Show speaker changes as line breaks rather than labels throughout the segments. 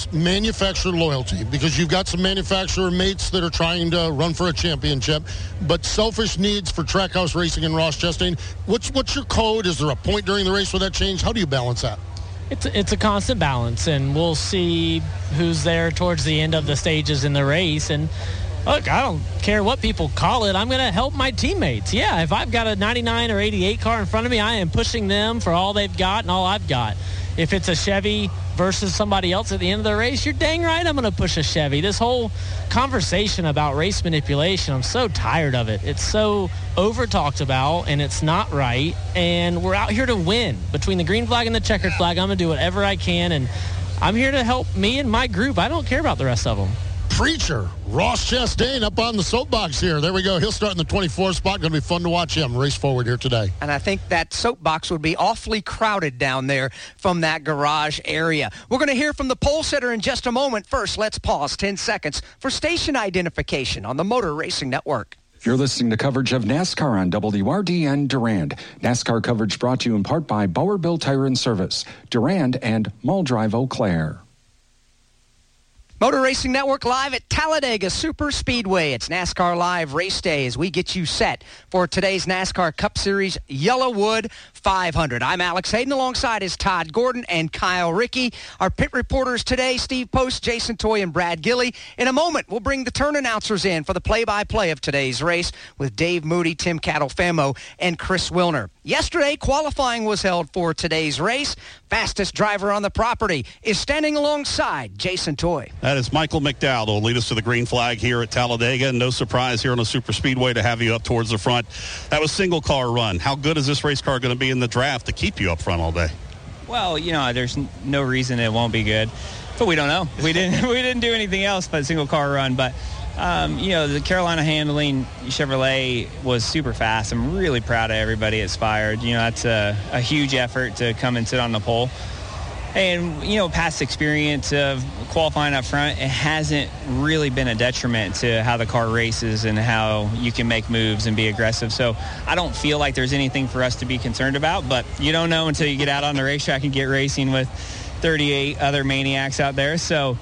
manufacturer loyalty, because you've got some manufacturer mates that are trying to run for a championship, but selfish needs for Trackhouse Racing and Ross Chastain. What's your code? Is there a point during the race where that changed? How do you balance that?
It's a constant balance, and we'll see who's there towards the end of the stages in the race. And look, I don't care what people call it. I'm going to help my teammates. Yeah, if I've got a 99 or 88 car in front of me, I am pushing them for all they've got and all I've got. If it's a Chevy versus somebody else at the end of the race, you're dang right I'm going to push a Chevy. This whole conversation about race manipulation, I'm so tired of it. It's so over-talked about, and it's not right. And we're out here to win. Between the green flag and the checkered flag, I'm going to do whatever I can, and I'm here to help me and my group. I don't care about the rest of them.
Preacher, Ross Chastain up on the soapbox here. There we go. He'll start in the 24th spot. Going to be fun to watch him race forward here today.
And I think that soapbox would be awfully crowded down there from that garage area. We're going to hear from the pole sitter in just a moment. First, let's pause 10 seconds for station identification on the Motor Racing Network.
You're listening to coverage of NASCAR on WRDN Durand. NASCAR coverage brought to you in part by Bowerbill Tire and Service, Durand, and Muldrive Eau Claire.
Motor Racing Network live at Talladega Super Speedway. It's NASCAR Live Race Day as we get you set for today's NASCAR Cup Series Yellowwood 500. I'm Alex Hayden alongside is Todd Gordon and Kyle Rickey. Our pit reporters today, Steve Post, Jason Toy, and Brad Gilley. In a moment, we'll bring the turn announcers in for the play-by-play of today's race with Dave Moody, Tim Cattle-Famo, and Chris Wilner. Yesterday, qualifying was held for today's race. Fastest driver on the property is standing alongside Jason Toy.
That is Michael McDowell who will lead us to the green flag here at Talladega. No surprise here on a super speedway to have you up towards the front. That was single car run. How good is this race car going to be in the draft to keep you up front all day?
Well, there's no reason it won't be good, but we don't know. We didn't do anything else but single car run. But the Carolina Handling Chevrolet was super fast. I'm really proud of everybody at Spire. That's a huge effort to come and sit on the pole. And, past experience of qualifying up front, it hasn't really been a detriment to how the car races and how you can make moves and be aggressive. So I don't feel like there's anything for us to be concerned about, but you don't know until you get out on the racetrack and get racing with 38 other maniacs out there. So,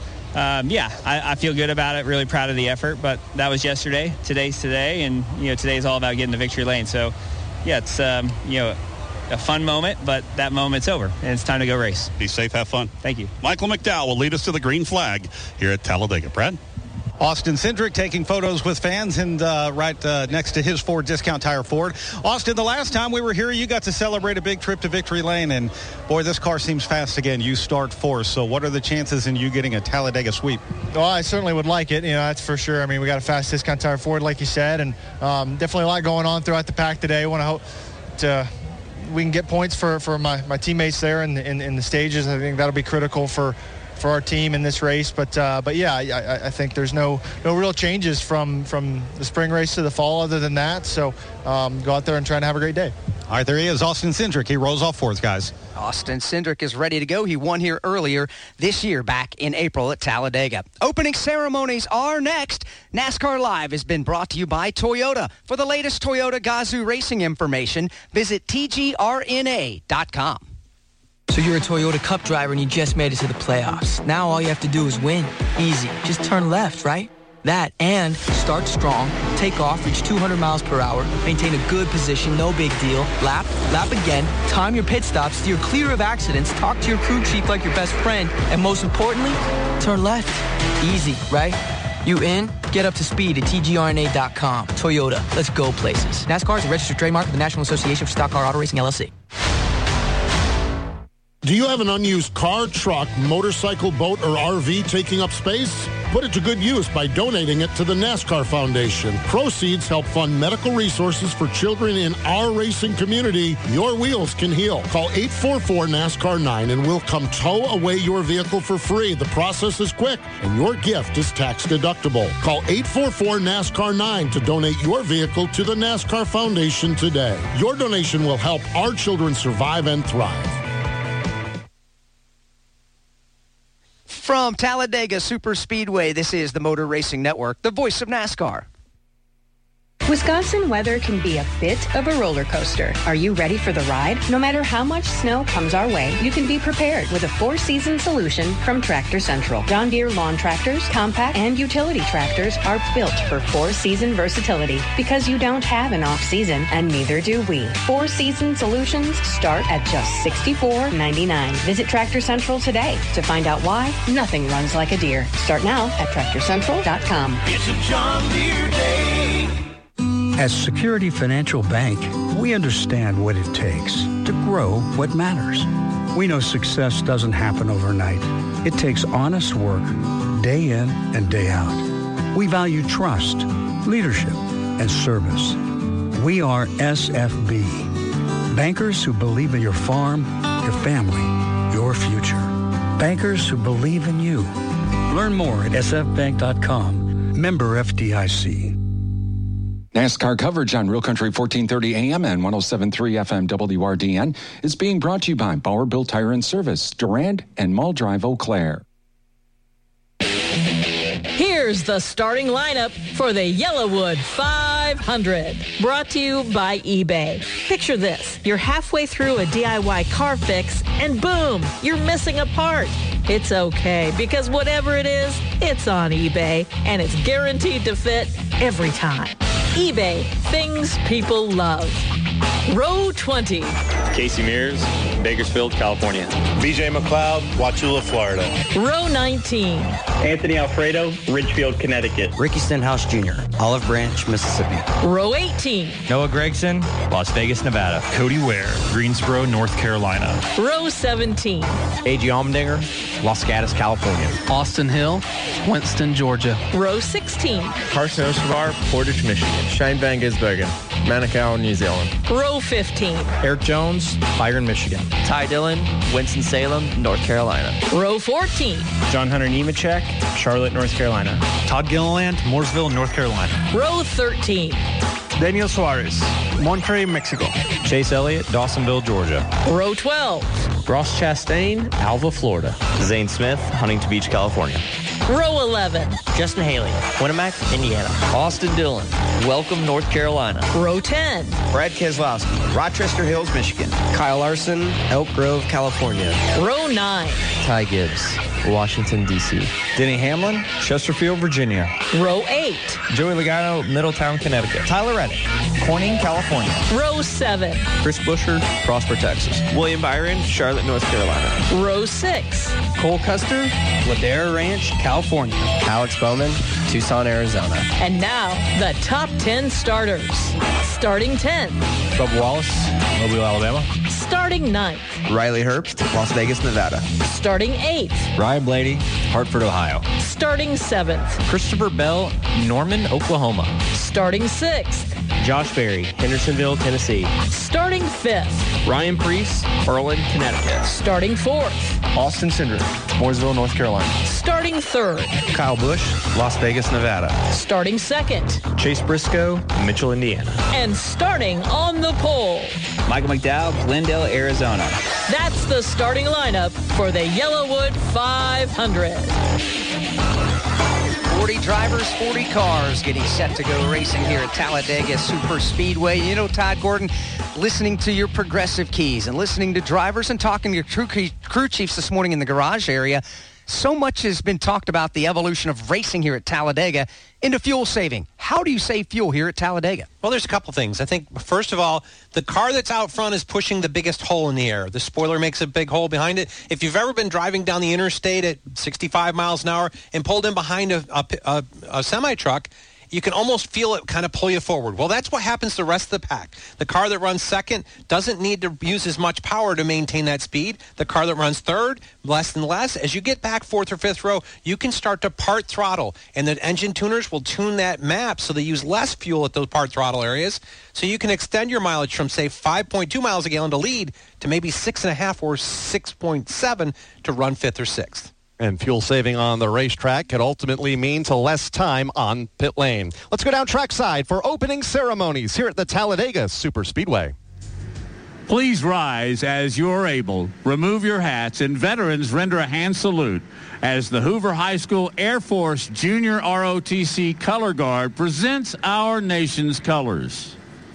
I feel good about it, really proud of the effort, but that was yesterday. Today's today, and, today's all about getting the victory lane. So, it's, a fun moment, but that moment's over, and it's time to go race.
Be safe, have fun.
Thank you.
Michael McDowell will lead us to the green flag here at Talladega. Brad?
Austin Cindric taking photos with fans and right next to his Ford Discount Tire Ford. Austin, the last time we were here, you got to celebrate a big trip to Victory Lane, and boy, this car seems fast again. You start fourth, so what are the chances in you getting a Talladega sweep?
Well, I certainly would like it, that's for sure. I mean, we got a fast Discount Tire Ford, like you said, and definitely a lot going on throughout the pack today. I want to hope we can get points for my teammates there in the stages. I think that'll be critical for our team in this race. But yeah, I think there's no real changes from the spring race to the fall other than that. So go out there and try and have a great day.
All right, there he is, Austin Cindric. He rolls off fourth, guys.
Austin Cindric is ready to go. He won here earlier this year, back in April at Talladega. Opening ceremonies are next. NASCAR Live has been brought to you by Toyota. For the latest Toyota Gazoo racing information, visit tgrna.com.
So you're a Toyota Cup driver and you just made it to the playoffs. Now all you have to do is win. Easy. Just turn left, right? That and start strong, take off, reach 200 miles per hour, maintain a good position, no big deal, lap again, time your pit stops, steer clear of accidents, talk to your crew chief like your best friend, and most importantly, turn left. Easy, right? You in? Get up to speed at tgrna.com. Toyota, let's go places. NASCAR is a registered trademark of the National Association for Stock Car Auto Racing, LLC.
Do you have an unused car, truck, motorcycle, boat, or RV taking up space? Put it to good use by donating it to the NASCAR Foundation. Proceeds help fund medical resources for children in our racing community. Your wheels can heal. Call 844-NASCAR-9 and we'll come tow away your vehicle for free. The process is quick and your gift is tax deductible. Call 844-NASCAR-9 to donate your vehicle to the NASCAR Foundation today. Your donation will help our children survive and thrive.
From Talladega Super Speedway, this is the Motor Racing Network, the voice of NASCAR.
Wisconsin weather can be a bit of a roller coaster. Are you ready for the ride? No matter how much snow comes our way, you can be prepared with a 4-season solution from Tractor Central. John Deere lawn tractors, compact, and utility tractors are built for 4-season versatility because you don't have an off-season, and neither do we. 4-season solutions start at just $64.99. Visit Tractor Central today to find out why nothing runs like a Deere. Start now at TractorCentral.com.
It's a John Deere day.
At Security Financial Bank, we understand what it takes to grow what matters. We know success doesn't happen overnight. It takes honest work, day in and day out. We value trust, leadership, and service. We are SFB, bankers who believe in your farm, your family, your future. Bankers who believe in you. Learn more at sfbank.com. Member FDIC.
NASCAR coverage on Real Country 1430 AM and 107.3 FM WRDN is being brought to you by Bauer Built Tire and Service, Durand and Mall Drive, Eau Claire.
Here's the starting lineup for the Yellowwood 500. Brought to you by eBay. Picture this. You're halfway through a DIY car fix and boom, you're missing a part. It's okay, because whatever it is, it's on eBay and it's guaranteed to fit every time. eBay, things people love. Row 20.
Casey Mears, Bakersfield, California.
BJ McLeod, Wauchula, Florida.
Row 19.
Anthony Alfredo, Ridgefield, Connecticut.
Ricky Stenhouse Jr., Olive Branch, Mississippi.
Row 18.
Noah Gregson, Las Vegas, Nevada.
Cody Ware, Greensboro, North Carolina.
Row 17.
A.G. Allmendinger, Los Gatos, California.
Austin Hill, Winston, Georgia.
Row 16.
Carson Oshvar, Portage, Michigan. Shane Van Gisbergen, Manukau, New Zealand.
Row 15.
Eric Jones, Byron, Michigan.
Ty Dillon, Winston-Salem, North Carolina.
Row 14.
John Hunter Nemechek, Charlotte, North Carolina.
Todd Gilliland, Mooresville, North Carolina.
Row 13.
Daniel Suarez, Monterrey, Mexico.
Chase Elliott, Dawsonville, Georgia.
Row 12.
Ross Chastain, Alva, Florida.
Zane Smith, Huntington Beach, California.
Row 11.
Justin Haley, Winnemac, Indiana.
Austin Dillon, Welcome, North Carolina.
Row 10.
Brad Keselowski, Rochester Hills, Michigan.
Kyle Larson, Elk Grove, California.
Row 9.
Ty Gibbs, Washington, D.C.
Denny Hamlin, Chesterfield, Virginia.
Row 8.
Joey Logano, Middletown, Connecticut.
Tyler Reddick, Corning, California.
Row 7.
Chris Buescher, Prosper, Texas.
William Byron, Charlotte, North Carolina.
Row 6.
Cole Custer, Ladera Ranch, California.
Alex Bowman, Tucson, Arizona.
And now, the top 10 starters. Starting 10th.
Bubba Wallace, Mobile, Alabama.
Starting 9th.
Riley Herbst, Las Vegas, Nevada.
Starting 8th.
Ryan Blaney, Hartford, Ohio.
Starting 7th.
Christopher Bell, Norman, Oklahoma.
Starting 6th.
Josh Berry, Hendersonville, Tennessee.
Starting 5th.
Ryan Preece, Berlin, Connecticut.
Starting 4th.
Austin Cindric, Mooresville, North Carolina.
Starting 3rd.
Kyle Busch, Las Vegas, Nevada.
Starting 2nd.
Chase Briscoe, Mitchell, Indiana.
And starting on the pole,
Michael McDowell, Glendale, Arizona.
That's the starting lineup for the Yellowwood 500.
40 drivers, 40 cars getting set to go racing here at Talladega Super Speedway. You know, Todd Gordon, listening to your Progressive Keys and listening to drivers and talking to your crew chiefs this morning in the garage area, so much has been talked about the evolution of racing here at Talladega into fuel saving. How do you save fuel here at Talladega?
Well, there's a couple things. I think, first of all, the car that's out front is pushing the biggest hole in the air. The spoiler makes a big hole behind it. If you've ever been driving down the interstate at 65 miles an hour and pulled in behind a semi-truck, you can almost feel it kind of pull you forward. Well, that's what happens to the rest of the pack. The car that runs second doesn't need to use as much power to maintain that speed. The car that runs third, less and less. As you get back fourth or fifth row, you can start to part throttle, and the engine tuners will tune that map so they use less fuel at those part throttle areas. So you can extend your mileage from, say, 5.2 miles a gallon to lead to maybe 6.5 or 6.7 to run fifth or sixth.
And fuel saving on the racetrack could ultimately mean to less time on pit lane. Let's go down trackside for opening ceremonies here at the Talladega Super Speedway.
Please rise as you're able. Remove your hats, and veterans render a hand salute
as the Hoover High School Air Force Junior ROTC Color Guard presents our nation's colors.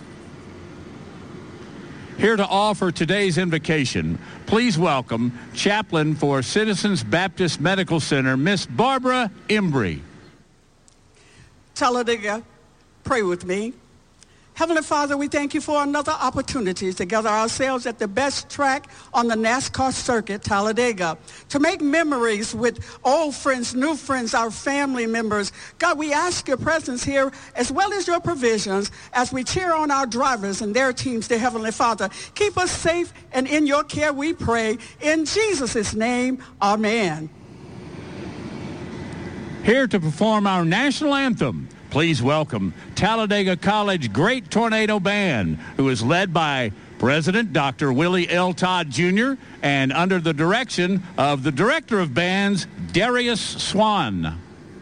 Here to offer today's invocation, please welcome Chaplain for Citizens Baptist Medical Center, Miss Barbara Embry.
Talladega, pray with me. Heavenly Father, we thank you for another opportunity to gather ourselves at the best track on the NASCAR circuit, Talladega, to make memories with old friends, new friends, our family members. God, we ask your presence here as well as your provisions as we cheer on our drivers and their teams, dear Heavenly Father. Keep us safe and in your care we pray. In Jesus' name, amen.
Here to perform our national anthem, please welcome Talladega College Great Tornado Band, who is led by President Dr. Willie L. Todd Jr. and under the direction of the Director of Bands, Darius Swan.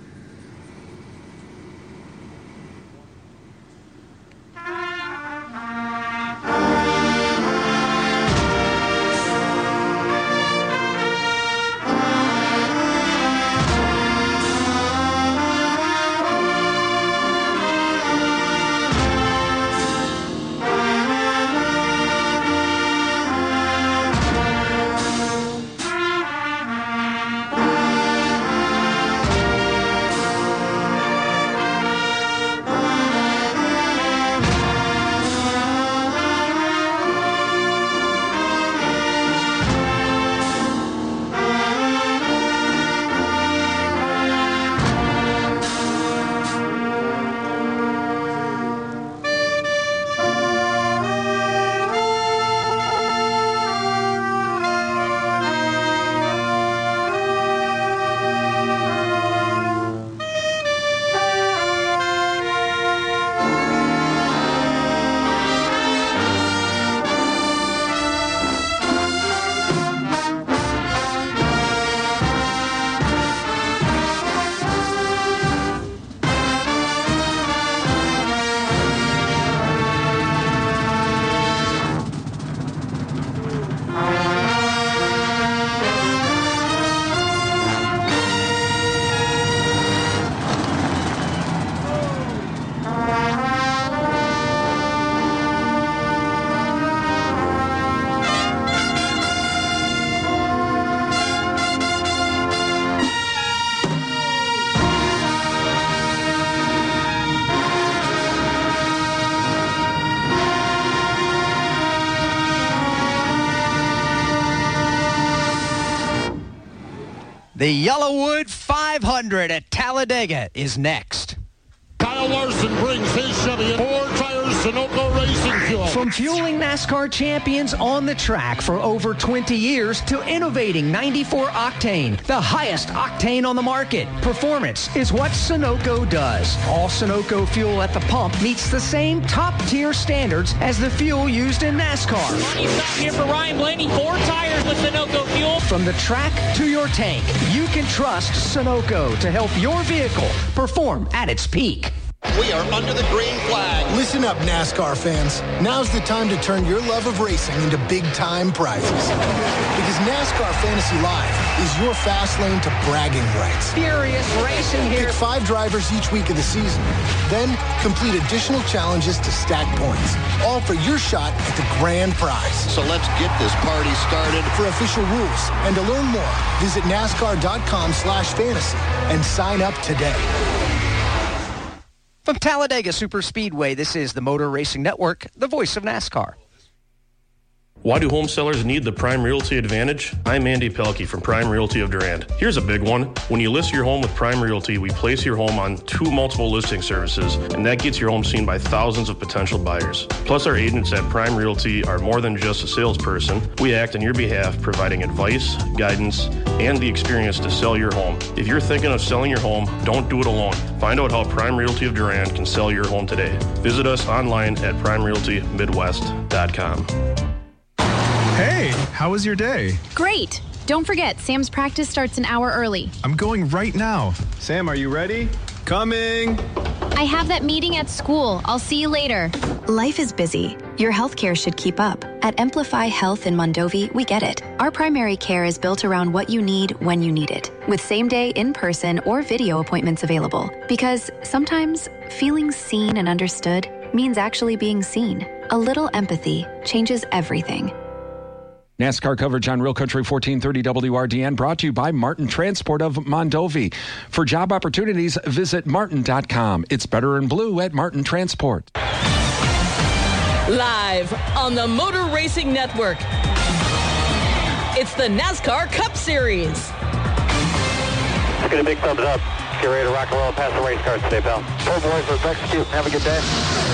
The Yellowwood 500 at Talladega is next.
Kyle Larson brings his Chevy in 4 tires Sunoco Racing Fuel.
From fueling NASCAR champions on the track for over 20 years to innovating 94 octane, the highest octane on the market. Performance is what Sunoco does. All Sunoco fuel at the pump meets the same top-tier standards as the fuel used in NASCAR.
Money stop here for Ryan Blaney. 4 tires with Sunoco fuel.
From the track to your tank, you can trust Sunoco to help your vehicle perform at its peak.
We are under the green flag.
Listen up, NASCAR fans. Now's the time to turn your love of racing into big-time prizes. Because NASCAR Fantasy Live is your fast lane to bragging rights.
Furious racing here.
Pick 5 drivers each week of the season. Then complete additional challenges to stack points. All for your shot at the grand prize.
So let's get this party started.
For official rules and to learn more, visit NASCAR.com/fantasy and sign up today.
From Talladega Superspeedway, this is the Motor Racing Network, the voice of NASCAR.
Why do home sellers need the Prime Realty Advantage? I'm Andy Pelkey from Prime Realty of Durand. Here's a big one. When you list your home with Prime Realty, we place your home on 2 multiple listing services, and that gets your home seen by thousands of potential buyers. Plus, our agents at Prime Realty are more than just a salesperson. We act on your behalf, providing advice, guidance, and the experience to sell your home. If you're thinking of selling your home, don't do it alone. Find out how Prime Realty of Durand can sell your home today. Visit us online at primerealtymidwest.com.
Hey, how was your day?
Great. Don't forget, Sam's practice starts an hour early.
I'm going right now. Sam, are you ready? Coming.
I I have that meeting at school. I'll see you later.
Life is busy. Your health care should keep up. At Amplify Health in Mondovi, we get it. Our primary care is built around what you need when you need it, with same-day, in-person, or video appointments available. Because sometimes feeling seen and understood means actually being seen. A little empathy changes everything.
NASCAR coverage on Real Country 1430 WRDN brought to you by Martin Transport of Mondovi. For job opportunities, visit martin.com. It's better in blue at Martin Transport.
Live on the Motor Racing Network, it's the NASCAR Cup Series.
Let's get a big thumbs up. Get ready to rock and roll past the race cars today, pal. So, boys, let's execute. Have a good day.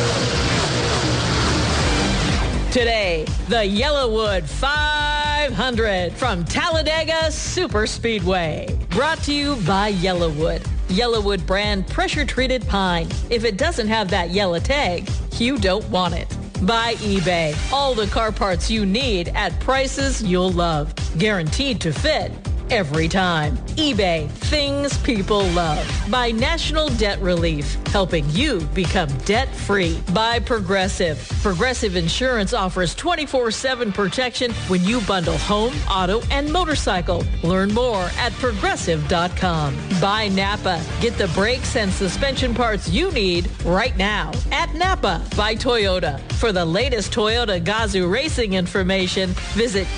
Today, the Yellowwood 500 from Talladega Superspeedway. Brought to you by Yellowwood. Yellowwood brand pressure-treated pine. If it doesn't have that yellow tag, you don't want it. By eBay. All the car parts you need at prices you'll love. Guaranteed to fit every time. eBay. Things people love. By National Debt Relief. Helping you become debt-free. By Progressive. Progressive Insurance offers 24/7 protection when you bundle home, auto, and motorcycle. Learn more at Progressive.com. By Napa. Get the brakes and suspension parts you need right now at Napa. By Toyota. For the latest Toyota Gazoo racing information, visit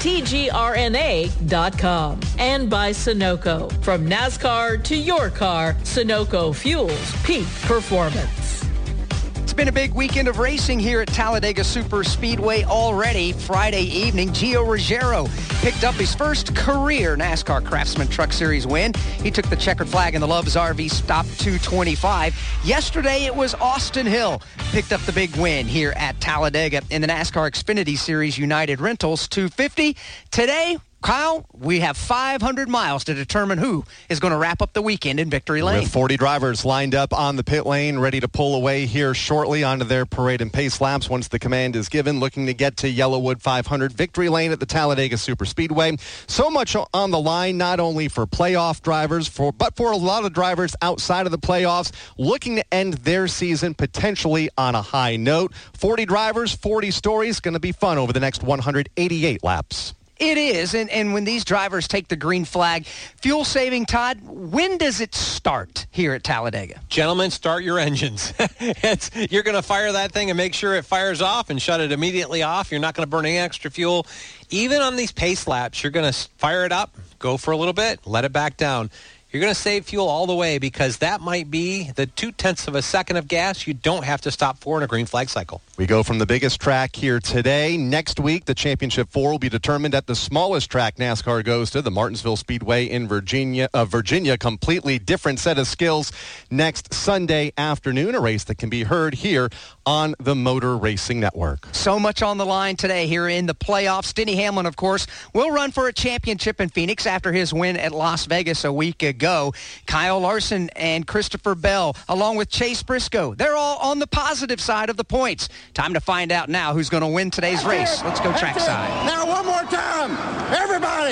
TGRNA.com. And by Sunoco. From NASCAR to your car, Sunoco fuels peak performance.
It's been a big weekend of racing here at Talladega Superspeedway already. Friday evening, Gio Ruggiero picked up his first career NASCAR Craftsman Truck Series win. He took the checkered flag in the Love's RV Stop 225. Yesterday, it was Austin Hill picked up the big win here at Talladega in the NASCAR Xfinity Series United Rentals 250. Today, Kyle, we have 500 miles to determine who is going to wrap up the weekend in Victory Lane.
With 40 drivers lined up on the pit lane, ready to pull away here shortly onto their parade and pace laps once the command is given, looking to get to Yellowwood 500 Victory Lane at the Talladega Superspeedway. So much on the line, not only for playoff drivers, but for a lot of drivers outside of the playoffs, looking to end their season potentially on a high note. 40 drivers, 40 stories, going to be fun over the next 188 laps.
It is, and when these drivers take the green flag, fuel saving, Todd, when does it start here at Talladega?
Gentlemen, start your engines. You're going to fire that thing and make sure it fires off and shut it immediately off. You're not going to burn any extra fuel. Even on these pace laps, you're going to fire it up, go for a little bit, let it back down. You're going to save fuel all the way because that might be the 0.2 of a second of gas you don't have to stop for in a green flag cycle.
We go from the biggest track here today. Next week, the Championship 4 will be determined at the smallest track NASCAR goes to, the Martinsville Speedway in Virginia. Completely different set of skills next Sunday afternoon, a race that can be heard here on the Motor Racing Network.
So much on the line today here in the playoffs. Denny Hamlin, of course, will run for a championship in Phoenix after his win at Las Vegas a week ago. Kyle Larson and Christopher Bell, along with Chase Briscoe, they're all on the positive side of the points. Time to find out now who's going to win today's race. Let's go trackside.
Now one more time, everybody.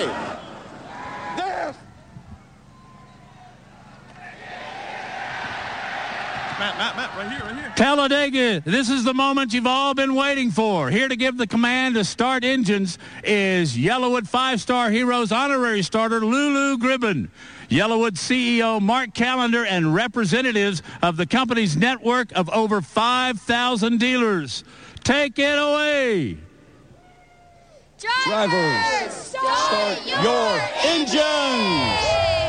There.
Matt, right here. Talladega, this is the moment you've all been waiting for. Here to give the command to start engines is Yellowwood 5-star Heroes honorary starter Lulu Gribben. Yellowwood CEO Mark Callender and representatives of the company's network of over 5,000 dealers. Take it away.
Drivers, start your engines.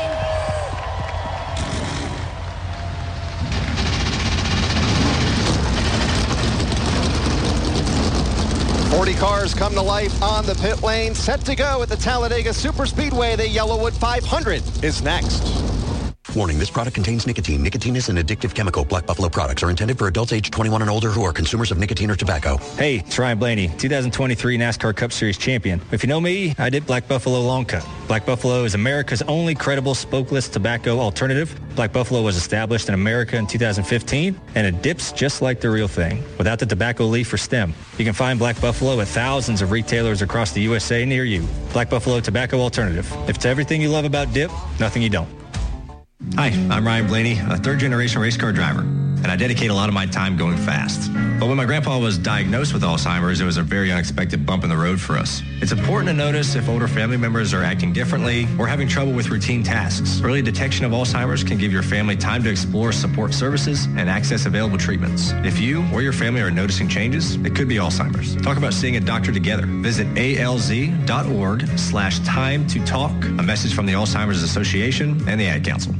40 cars come to life on the pit lane, set to go at the Talladega Superspeedway. The Yellowwood 500 is next.
Warning, this product contains nicotine. Nicotine is an addictive chemical. Black Buffalo products are intended for adults age 21 and older who are consumers of nicotine or tobacco.
Hey, it's Ryan Blaney, 2023 NASCAR Cup Series champion. If you know me, I did Black Buffalo Long Cut. Black Buffalo is America's only credible smokeless tobacco alternative. Black Buffalo was established in America in 2015, and it dips just like the real thing, without the tobacco leaf or stem. You can find Black Buffalo at thousands of retailers across the USA near you. Black Buffalo Tobacco Alternative. If it's everything you love about dip, nothing you don't.
Hi, I'm Ryan Blaney, a third-generation race car driver. and I dedicate a lot of my time going fast. But when my grandpa was diagnosed with Alzheimer's, it was a very unexpected bump in the road for us. It's important to notice if older family members are acting differently or having trouble with routine tasks. Early detection of Alzheimer's can give your family time to explore support services and access available treatments. If you or your family are noticing changes, it could be Alzheimer's. Talk about seeing a doctor together. Visit alz.org/time to talk. A message from the Alzheimer's Association and the Ad Council.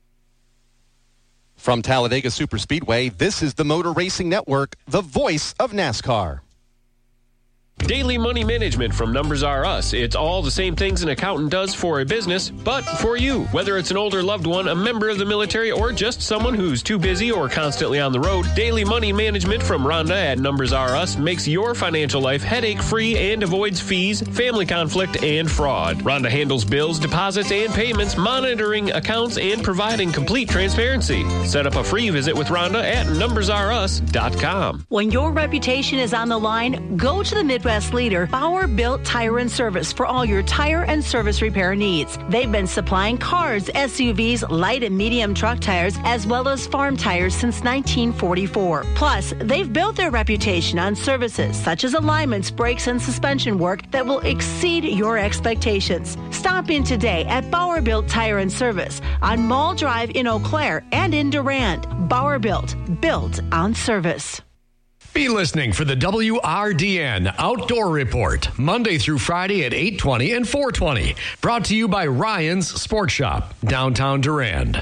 From Talladega Superspeedway, this is the Motor Racing Network, the voice of NASCAR.
Daily money management from Numbers R Us. It's all the same things an accountant does for a business, but for you. Whether it's an older loved one, a member of the military, or just someone who's too busy or constantly on the road, daily money management from Rhonda at Numbers R Us makes your financial life headache-free and avoids fees, family conflict, and fraud. Rhonda handles bills, deposits, and payments, monitoring accounts, and providing complete transparency. Set up a free visit with Rhonda at numbersrus.com.
When your reputation is on the line, go to the Midwest leader, Bauer Built Tire and Service, for all your tire and service repair needs. They've been supplying cars, SUVs, light and medium truck tires, as well as farm tires since 1944. Plus, they've built their reputation on services such as alignments, brakes, and suspension work that will exceed your expectations. Stop in today at Bauer Built Tire and Service on Mall Drive in Eau Claire and in Durand. Bauer Built on service.
Be listening for the WRDN Outdoor Report, Monday through Friday at 8:20 and 4:20. Brought to you by Ryan's Sports Shop, downtown Durand.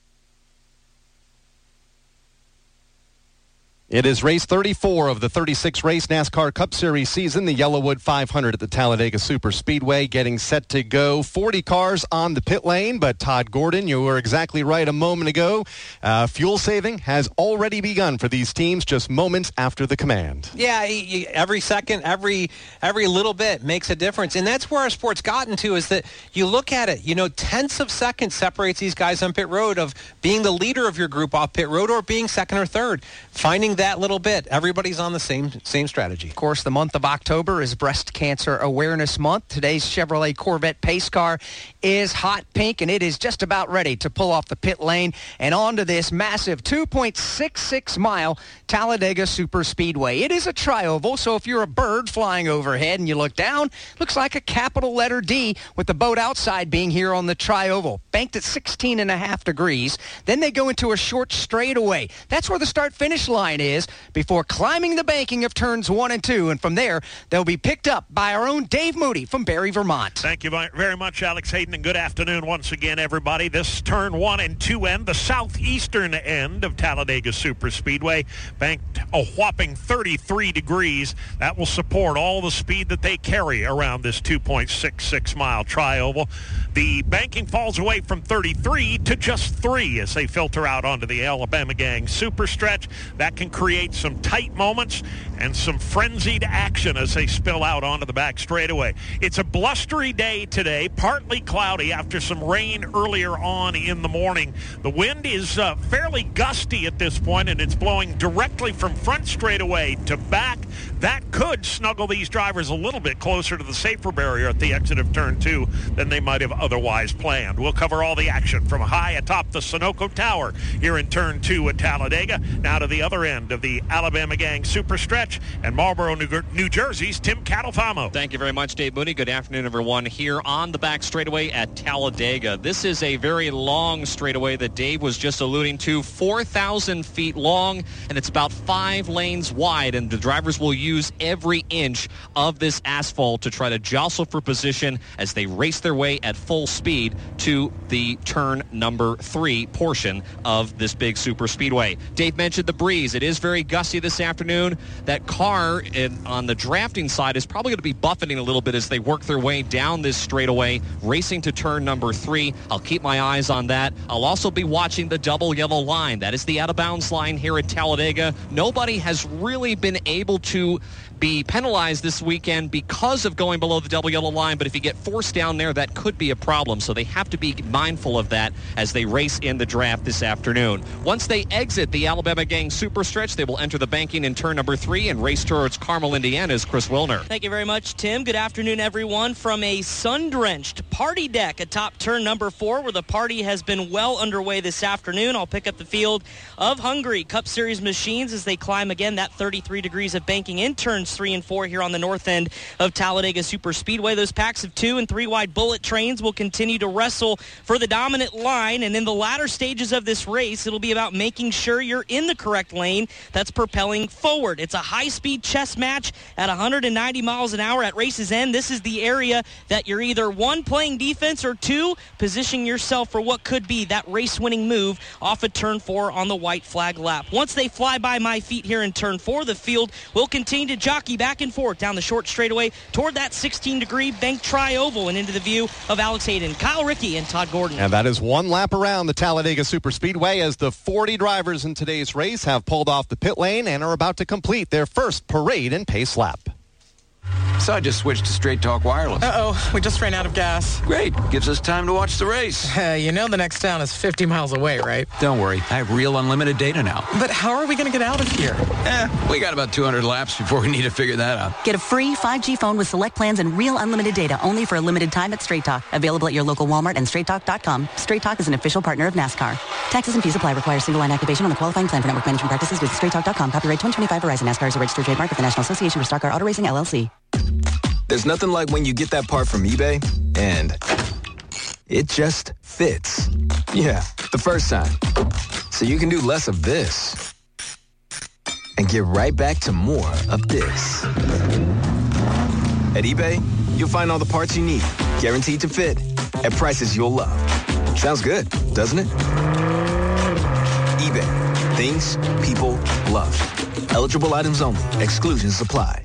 It is race 34 of the 36-race NASCAR Cup Series season, the Yellowwood 500 at the Talladega Superspeedway, getting set to go. 40 cars on the pit lane, but Todd Gordon, you were exactly right a moment ago. Fuel saving has already begun for these teams just moments after the command.
Yeah, every second, every little bit makes a difference. And that's where our sport's gotten to, is that you look at it, tenths of seconds separates these guys on pit road of being the leader of your group off pit road or being second or third. Finding that little bit. Everybody's on the same strategy.
Of course, the month of October is Breast Cancer Awareness Month. Today's Chevrolet Corvette pace car is hot pink, and it is just about ready to pull off the pit lane and onto this massive 2.66-mile Talladega Superspeedway. It is a tri-oval, so if you're a bird flying overhead and you look down, looks like a capital letter D, with the boat outside being here on the tri-oval, banked at 16.5 degrees. Then they go into a short straightaway. That's where the start-finish line is, before climbing the banking of turns 1 and 2, and from there they'll be picked up by our own Dave Moody from Barry, Vermont.
Thank you very much, Alex Hayden, and good afternoon once again, everybody. This turn 1 and 2 end, the southeastern end of Talladega Superspeedway, banked a whopping 33 degrees. That will support all the speed that they carry around this 2.66 mile tri-oval. The banking falls away from 33 to just 3 as they filter out onto the Alabama Gang super stretch. That can create some tight moments and some frenzied action as they spill out onto the back straightaway. It's a blustery day today, partly cloudy after some rain earlier on in the morning. The wind is fairly gusty at this point, and it's blowing directly from front straightaway to back. That could snuggle these drivers a little bit closer to the safer barrier at the exit of turn 2 than they might have otherwise planned. We'll cover all the action from high atop the Sunoco Tower here in turn 2 at Talladega, now to the other end of the Alabama Gang super stretch, and Marlboro, New Jersey's Tim Catalfamo.
Thank you very much, Dave Mooney. Good afternoon, everyone, here on the back straightaway at Talladega. This is a very long straightaway that Dave was just alluding to, 4,000 feet long, and it's about 5 lanes wide, and the drivers will use every inch of this asphalt to try to jostle for position as they race their way at full speed to the turn number 3 portion of this big super speedway. Dave mentioned the breeze. It is very gusty this afternoon. That car on the drafting side is probably going to be buffeting a little bit as they work their way down this straightaway, racing to turn number 3. I'll keep my eyes on that. I'll also be watching the double yellow line. That is the out-of-bounds line here at Talladega. Nobody has really been able to be penalized this weekend because of going below the double yellow line, but if you get forced down there, that could be a problem. So they have to be mindful of that as they race in the draft this afternoon. Once they exit the Alabama Gang Super Stretch, they will enter the banking in turn number 3 and race towards Carmel, Indiana's Chris Wilner.
Thank you very much, Tim. Good afternoon, everyone, from a sun-drenched party deck atop turn number 4, where the party has been well underway this afternoon. I'll pick up the field of Hungary Cup Series machines as they climb again that 33 degrees of banking in turns 3 and 4 here on the north end of Talladega Super Speedway. Those packs of 2 and 3 wide bullet trains will continue to wrestle for the dominant line, and in the latter stages of this race, it'll be about making sure you're in the correct lane that's propelling forward. It's a high-speed chess match at 190 miles an hour at race's end. This is the area that you're either 1, playing defense, or 2, positioning yourself for what could be that race-winning move off of turn 4 on the white flag lap. Once they fly by my feet here in turn 4, the field will continue to jockey back and forth down the short straightaway toward that 16-degree bank tri-oval and into the view of Alex Hayden, Kyle Rickey, and Todd Gordon.
And that is one lap around the Talladega Superspeedway as the 40 drivers in today's race have pulled off the pit lane and are about to complete their first parade and pace lap.
So I just switched to Straight Talk Wireless.
Uh-oh, we just ran out of gas.
Great. Gives us time to watch the race.
You know the next town is 50 miles away, right?
Don't worry. I have real unlimited data now.
But how are we going to get out of here?
We got about 200 laps before we need to figure that out.
Get a free 5G phone with select plans and real unlimited data only for a limited time at Straight Talk. Available at your local Walmart and StraightTalk.com. Straight Talk is an official partner of NASCAR. Taxes and fees apply. Requires single line activation on the qualifying plan for network management practices with StraightTalk.com. Copyright 2025 Verizon. NASCAR is a registered trademark of the National Association for Stock Car Auto Racing, LLC.
There's nothing like when you get that part from eBay and it just fits. Yeah, the first time. So you can do less of this and get right back to more of this. At eBay, you'll find all the parts you need, guaranteed to fit, at prices you'll love. Sounds good, doesn't it? eBay. Things people love. Eligible items only. Exclusions apply.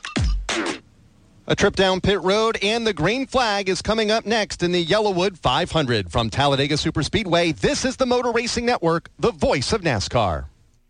A trip down pit road and the green flag is coming up next in the Yellowwood 500 from Talladega Superspeedway. This is the Motor Racing Network, the voice of NASCAR.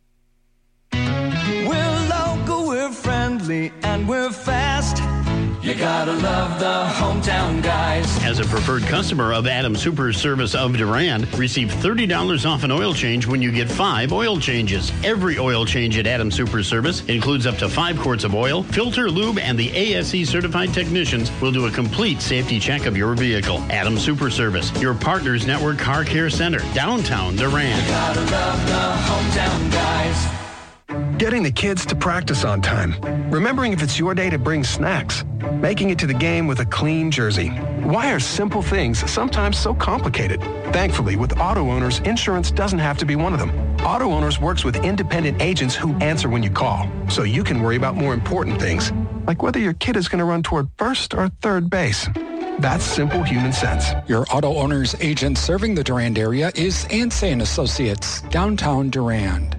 We're local, we're friendly, and we're fast. You gotta love the hometown guys.
As a preferred customer of Adam Super Service of Durand, receive $30 off an oil change when you get 5 oil changes. Every oil change at Adam Super Service includes up to 5 quarts of oil, filter, lube, and the ASE certified technicians will do a complete safety check of your vehicle. Adam Super Service, your Partners Network Car Care Center, downtown Durand.
You gotta love the hometown guys.
Getting the kids to practice on time. Remembering if it's your day to bring snacks. Making it to the game with a clean jersey. Why are simple things sometimes so complicated? Thankfully, with Auto Owners, insurance doesn't have to be one of them. Auto Owners works with independent agents who answer when you call, so you can worry about more important things, like whether your kid is going to run toward first or third base. That's simple human sense.
Your Auto Owners agent serving the Durand area is Ansay & Associates, downtown Durand.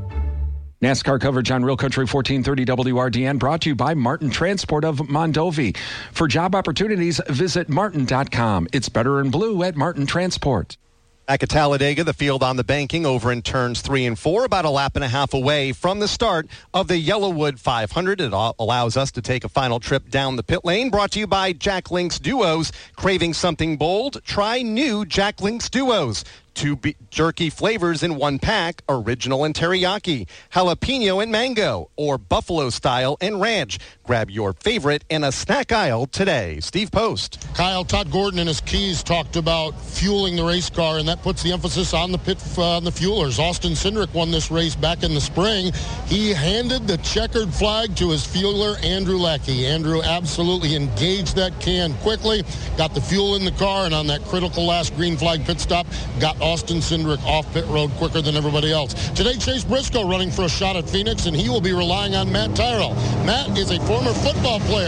NASCAR coverage on Real Country 1430 WRDN brought to you by Martin Transport of Mondovi. For job opportunities, visit martin.com. It's better in blue at Martin Transport.
Back at Talladega, the field on the banking over in turns 3 and 4, about a lap and a half away from the start of the Yellowwood 500. It allows us to take a final trip down the pit lane. Brought to you by Jack Link's Duos. Craving something bold? Try new Jack Link's Duos. 2 jerky flavors in 1 pack, original and teriyaki, jalapeno and mango, or buffalo style and ranch. Grab your favorite in a snack aisle today. Steve Post.
Kyle, Todd Gordon and his Keys talked about fueling the race car, and that puts the emphasis on the fuelers. Austin Cindric won this race back in the spring. He handed the checkered flag to his fueler, Andrew Lackey. Andrew absolutely engaged that can quickly, got the fuel in the car, and on that critical last green flag pit stop, got Austin Cindric off pit road quicker than everybody else. Today, Chase Briscoe running for a shot at Phoenix, and he will be relying on Matt Tyrrell. Matt is a former football player.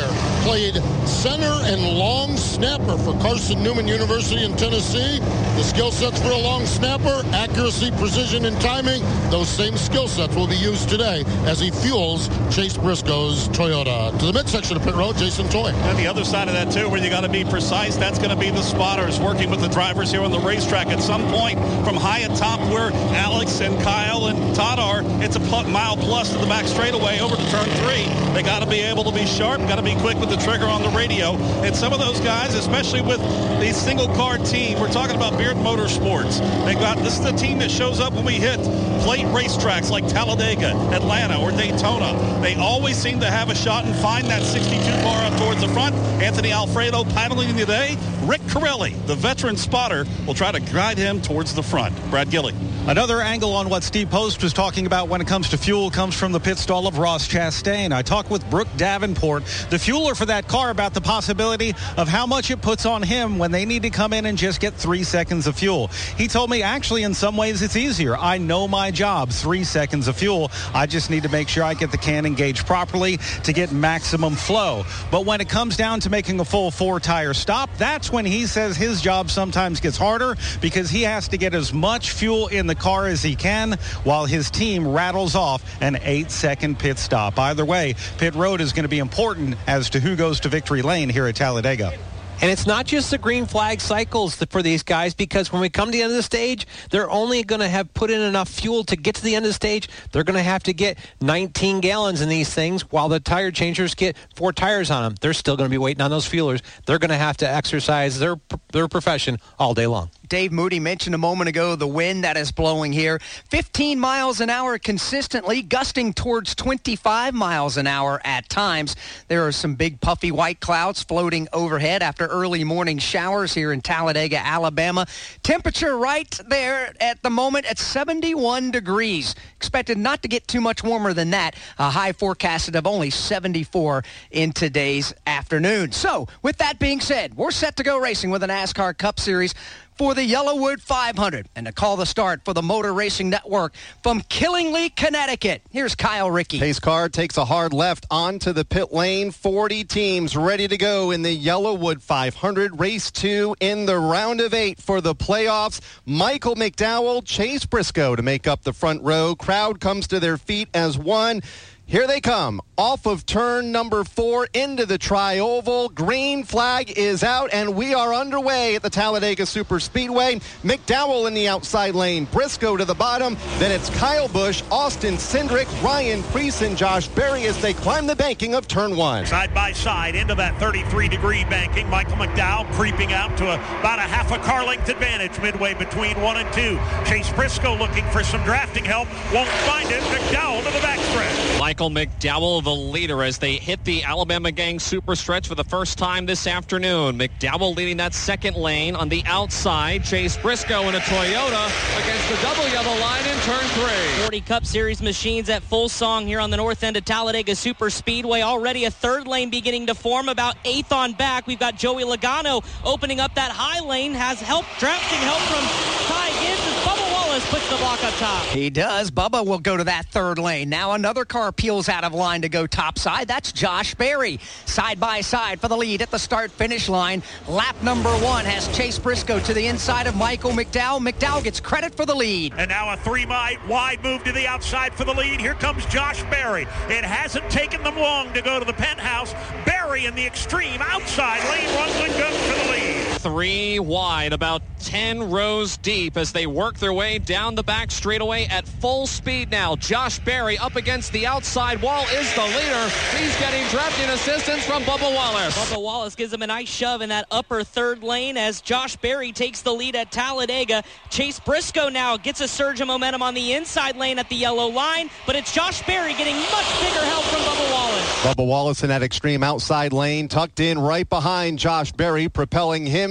played center and long snapper for Carson Newman University in Tennessee. The skill sets for a long snapper, accuracy, precision, and timing, those same skill sets will be used today as he fuels Chase Briscoe's Toyota. To the midsection of pit road, Jason Toy.
And the other side of that, too, where you got to be precise, that's going to be the spotters working with the drivers here on the racetrack. At some point from high atop where Alex and Kyle and Todd are, it's a mile plus to the back straightaway over to turn 3. They got to be able to be sharp, got to be quick with the trigger on the radio. And some of those guys, especially with the single car team, we're talking about Beard Motorsports. This is the team that shows up when we hit plate racetracks like Talladega, Atlanta, or Daytona. They always seem to have a shot and find that 62 car up towards the front. Anthony Alfredo paddling today. Rick Corelli, the veteran spotter, will try to guide him towards the front. Brad Gilly.
Another angle on what Steve Post was talking about when it comes to fuel comes from the pit stall of Ross Chastain. I talked with Brooke Davenport, the fueler for that car, about the possibility of how much it puts on him when they need to come in and just get 3 seconds of fuel. He told me, actually, in some ways it's easier. I know my job, 3 seconds of fuel. I just need to make sure I get the can engaged properly to get maximum flow. But when it comes down to making a full 4-tire stop, that's when he says his job sometimes gets harder because he has to get as much fuel in the car as he can while his team rattles off an 8-second pit stop. Either way, pit road is going to be important as to who goes to victory lane here at Talladega.
And it's not just the green flag cycles for these guys, because when we come to the end of the stage, they're only going to have put in enough fuel to get to the end of the stage. They're going to have to get 19 gallons in these things while the tire changers get 4 tires on them. They're still going to be waiting on those fuelers. They're going to have to exercise their profession all day long.
Dave Moody mentioned a moment ago the wind that is blowing here. 15 miles an hour consistently, gusting towards 25 miles an hour at times. There are some big puffy white clouds floating overhead after early morning showers here in Talladega, Alabama. Temperature right there at the moment at 71 degrees. Expected not to get too much warmer than that. A high forecasted of only 74 in today's afternoon. So, with that being said, we're set to go racing with the NASCAR Cup Series for the Yellowwood 500. And to call the start for the Motor Racing Network from Killingly, Connecticut, here's Kyle Rickey.
Pace car takes a hard left onto the pit lane. 40 teams ready to go in the Yellowwood 500. Race 2 in the round of 8 for the playoffs. Michael McDowell, Chase Briscoe to make up the front row. Crowd comes to their feet as one. Here they come, off of turn number 4 into the tri-oval. Green flag is out, and we are underway at the Talladega Super Speedway. McDowell in the outside lane, Briscoe to the bottom. Then it's Kyle Busch, Austin Cindric, Ryan Preece, and Josh Berry as they climb the banking of turn 1.
Side by side into that 33-degree banking. Michael McDowell creeping out to about a half a car length advantage midway between 1 and 2. Chase Briscoe looking for some drafting help. Won't find it. McDowell to the backstretch.
Michael McDowell, the leader, as they hit the Alabama Gang super stretch for the first time this afternoon. McDowell leading that second lane on the outside. Chase Briscoe in a Toyota against the double yellow line in turn 3.
40 Cup Series machines at full song here on the north end of Talladega Super Speedway. Already a third lane beginning to form, about 8th on back. We've got Joey Logano opening up that high lane, has drafting help from Ty Gibbs as Bubba Wallace puts the block up top.
He does. Bubba will go to that third lane. Now another car peels out of line to go topside. That's Josh Berry. Side by side for the lead at the start-finish line. Lap number 1 has Chase Briscoe to the inside of Michael McDowell. McDowell gets credit for the lead.
And now a 3-wide move to the outside for the lead. Here comes Josh Berry. It hasn't taken them long to go to the penthouse. Berry in the extreme outside lane runs and guns for the lead.
3 wide, about 10 rows deep as they work their way down the back straightaway at full speed now. Josh Berry up against the outside wall is the leader. He's getting drafting assistance from Bubba Wallace.
Bubba Wallace gives him a nice shove in that upper third lane as Josh Berry takes the lead at Talladega. Chase Briscoe now gets a surge of momentum on the inside lane at the yellow line, but it's Josh Berry getting much bigger help from Bubba Wallace.
Bubba Wallace in that extreme outside lane, tucked in right behind Josh Berry, propelling him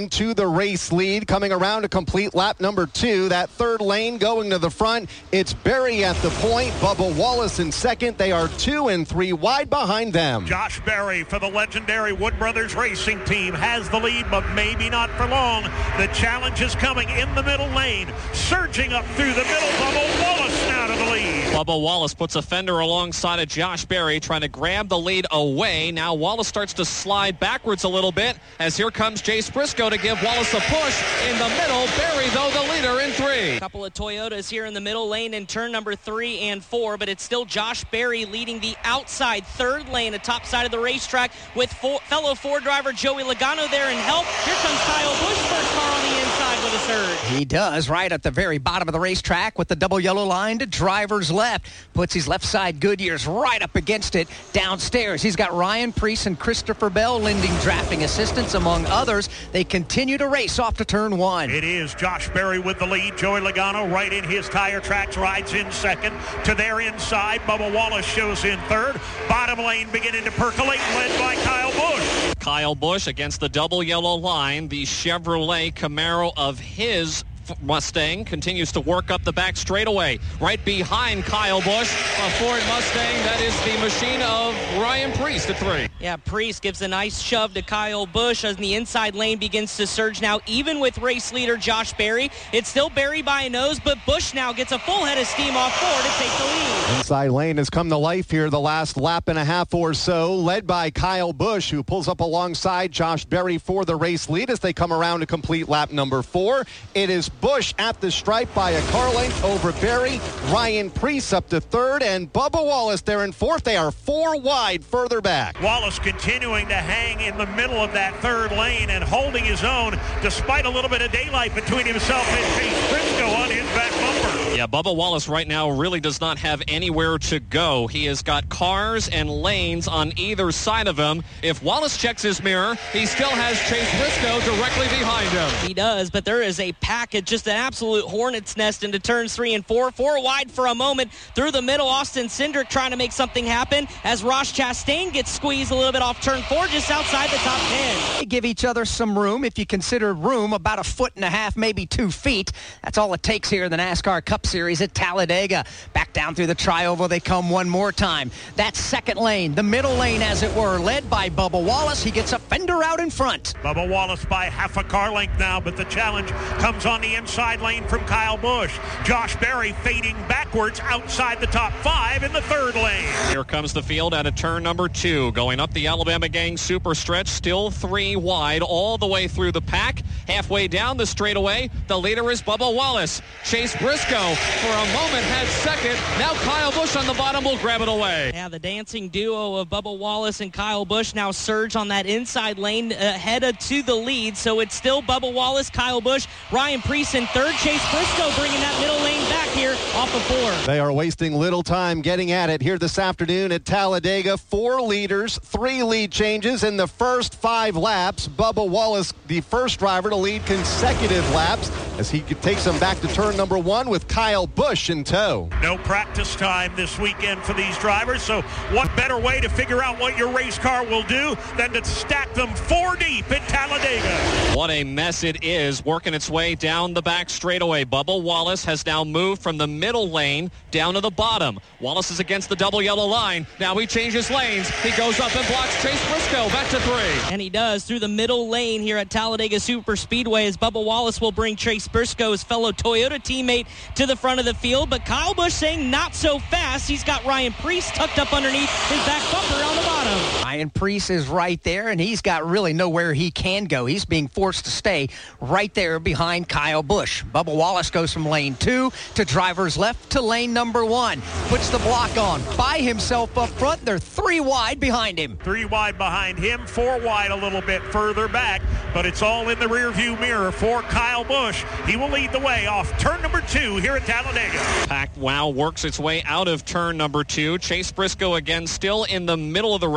to the race lead. Coming around to complete lap number 2. That third lane going to the front. It's Berry at the point. Bubba Wallace in second. They are 2 and 3 wide behind them.
Josh Berry for the legendary Wood Brothers Racing Team has the lead, but maybe not for long. The challenge is coming in the middle lane. Surging up through the middle. Bubba Wallace now to the lead.
Bubba Wallace puts a fender alongside of Josh Berry, trying to grab the lead away. Now Wallace starts to slide backwards a little bit as here comes Chase Briscoe to give Wallace a push in the middle. Berry, though, the leader in 3.
A couple of Toyotas here in the middle lane in turn number 3 and 4, but it's still Josh Berry leading the outside third lane, the top side of the racetrack, with fellow Ford driver Joey Logano there in help. Here comes Kyle Busch, first car on the inside with a surge.
He does, right at the very bottom of the racetrack with the double yellow line to driver's left. Puts his left side Goodyear's right up against it downstairs. He's got Ryan Preece and Christopher Bell lending drafting assistance, among others. They continue to race off to turn 1.
It is Josh Berry with the lead. Joey Logano right in his tire tracks, rides in second. To their inside, Bubba Wallace shows in third. Bottom lane beginning to percolate, led by Kyle Busch.
Kyle Busch against the double yellow line. The Chevrolet Camaro of his Mustang continues to work up the back straightaway. Right behind Kyle Busch, a Ford Mustang. That is the machine of Ryan Preece at 3.
Yeah, Preece gives a nice shove to Kyle Busch as the inside lane begins to surge now, even with race leader Josh Berry. It's still Berry by a nose, but Busch now gets a full head of steam off Ford to take the lead.
Inside lane has come to life here the last lap and a half or so, led by Kyle Busch, who pulls up alongside Josh Berry for the race lead as they come around to complete lap number 4. It is Busch at the stripe by a car length over Berry. Ryan Preece up to third, and Bubba Wallace there in fourth. They are 4 wide further back.
Wallace continuing to hang in the middle of that third lane and holding his own despite a little bit of daylight between himself and Chase Briscoe on his back bumper.
Yeah, Bubba Wallace right now really does not have anywhere to go. He has got cars and lanes on either side of him. If Wallace checks his mirror, he still has Chase Briscoe directly behind him.
He does, but there is a package, just an absolute hornet's nest into turns 3 and 4. 4 wide for a moment through the middle. Austin Cindric trying to make something happen as Ross Chastain gets squeezed a little bit off turn 4, just outside the top 10.
They give each other some room. If you consider room, about 1.5 feet, maybe 2 feet. That's all it takes here in the NASCAR Cup Series at Talladega. Back down through the tri-oval they come one more time. That second lane, the middle lane as it were, led by Bubba Wallace. He gets a fender out in front.
Bubba Wallace by half a car length now, but the challenge comes on the inside lane from Kyle Busch. Josh Berry fading backwards outside the top 5 in the third lane.
Here comes the field out of turn number 2, going up the Alabama Gang super stretch, still 3 wide all the way through the pack. Halfway down the straightaway, the leader is Bubba Wallace. Chase Briscoe for a moment had second. Now Kyle Busch on the bottom will grab it away.
Yeah, the dancing duo of Bubba Wallace and Kyle Busch now surge on that inside lane, headed to the lead. So it's still Bubba Wallace, Kyle Busch, Ryan Preece in third. Chase Briscoe bringing that middle lane back here off of 4.
They are wasting little time getting at it here this afternoon at Talladega. 4 leaders, 3 lead changes in the first 5 laps. Bubba Wallace, the first driver to lead consecutive laps as he takes them back to turn number 1 with Kyle Busch in tow.
No practice time this weekend for these drivers, so what better way to figure out what your race car will do than to stack them 4 deep at Talladega.
What a mess it is, working its way down the back straightaway. Bubba Wallace has now moved from the middle lane down to the bottom. Wallace is against the double yellow line. Now he changes lanes. He goes up and blocks Chase Briscoe back to 3.
And he does through the middle lane here at Talladega Super Speedway as Bubba Wallace will bring Chase Briscoe, his fellow Toyota teammate, to the front of the field. But Kyle Busch saying not so fast. He's got Ryan Preece tucked up underneath his back bumper on the bottom.
Ryan Preece is right there, and he's got really nowhere he can go. He's being forced to stay right there behind Kyle Busch. Bubba Wallace goes from lane 2 to driver's left to lane number 1. Puts the block on by himself up front. They're 3 wide behind him.
3 wide behind him, 4 wide a little bit further back, but it's all in the rearview mirror for Kyle Busch. He will lead the way off turn number 2 here at Talladega.
Pack wow works its way out of turn number 2. Chase Briscoe again still in the middle of the racetrack.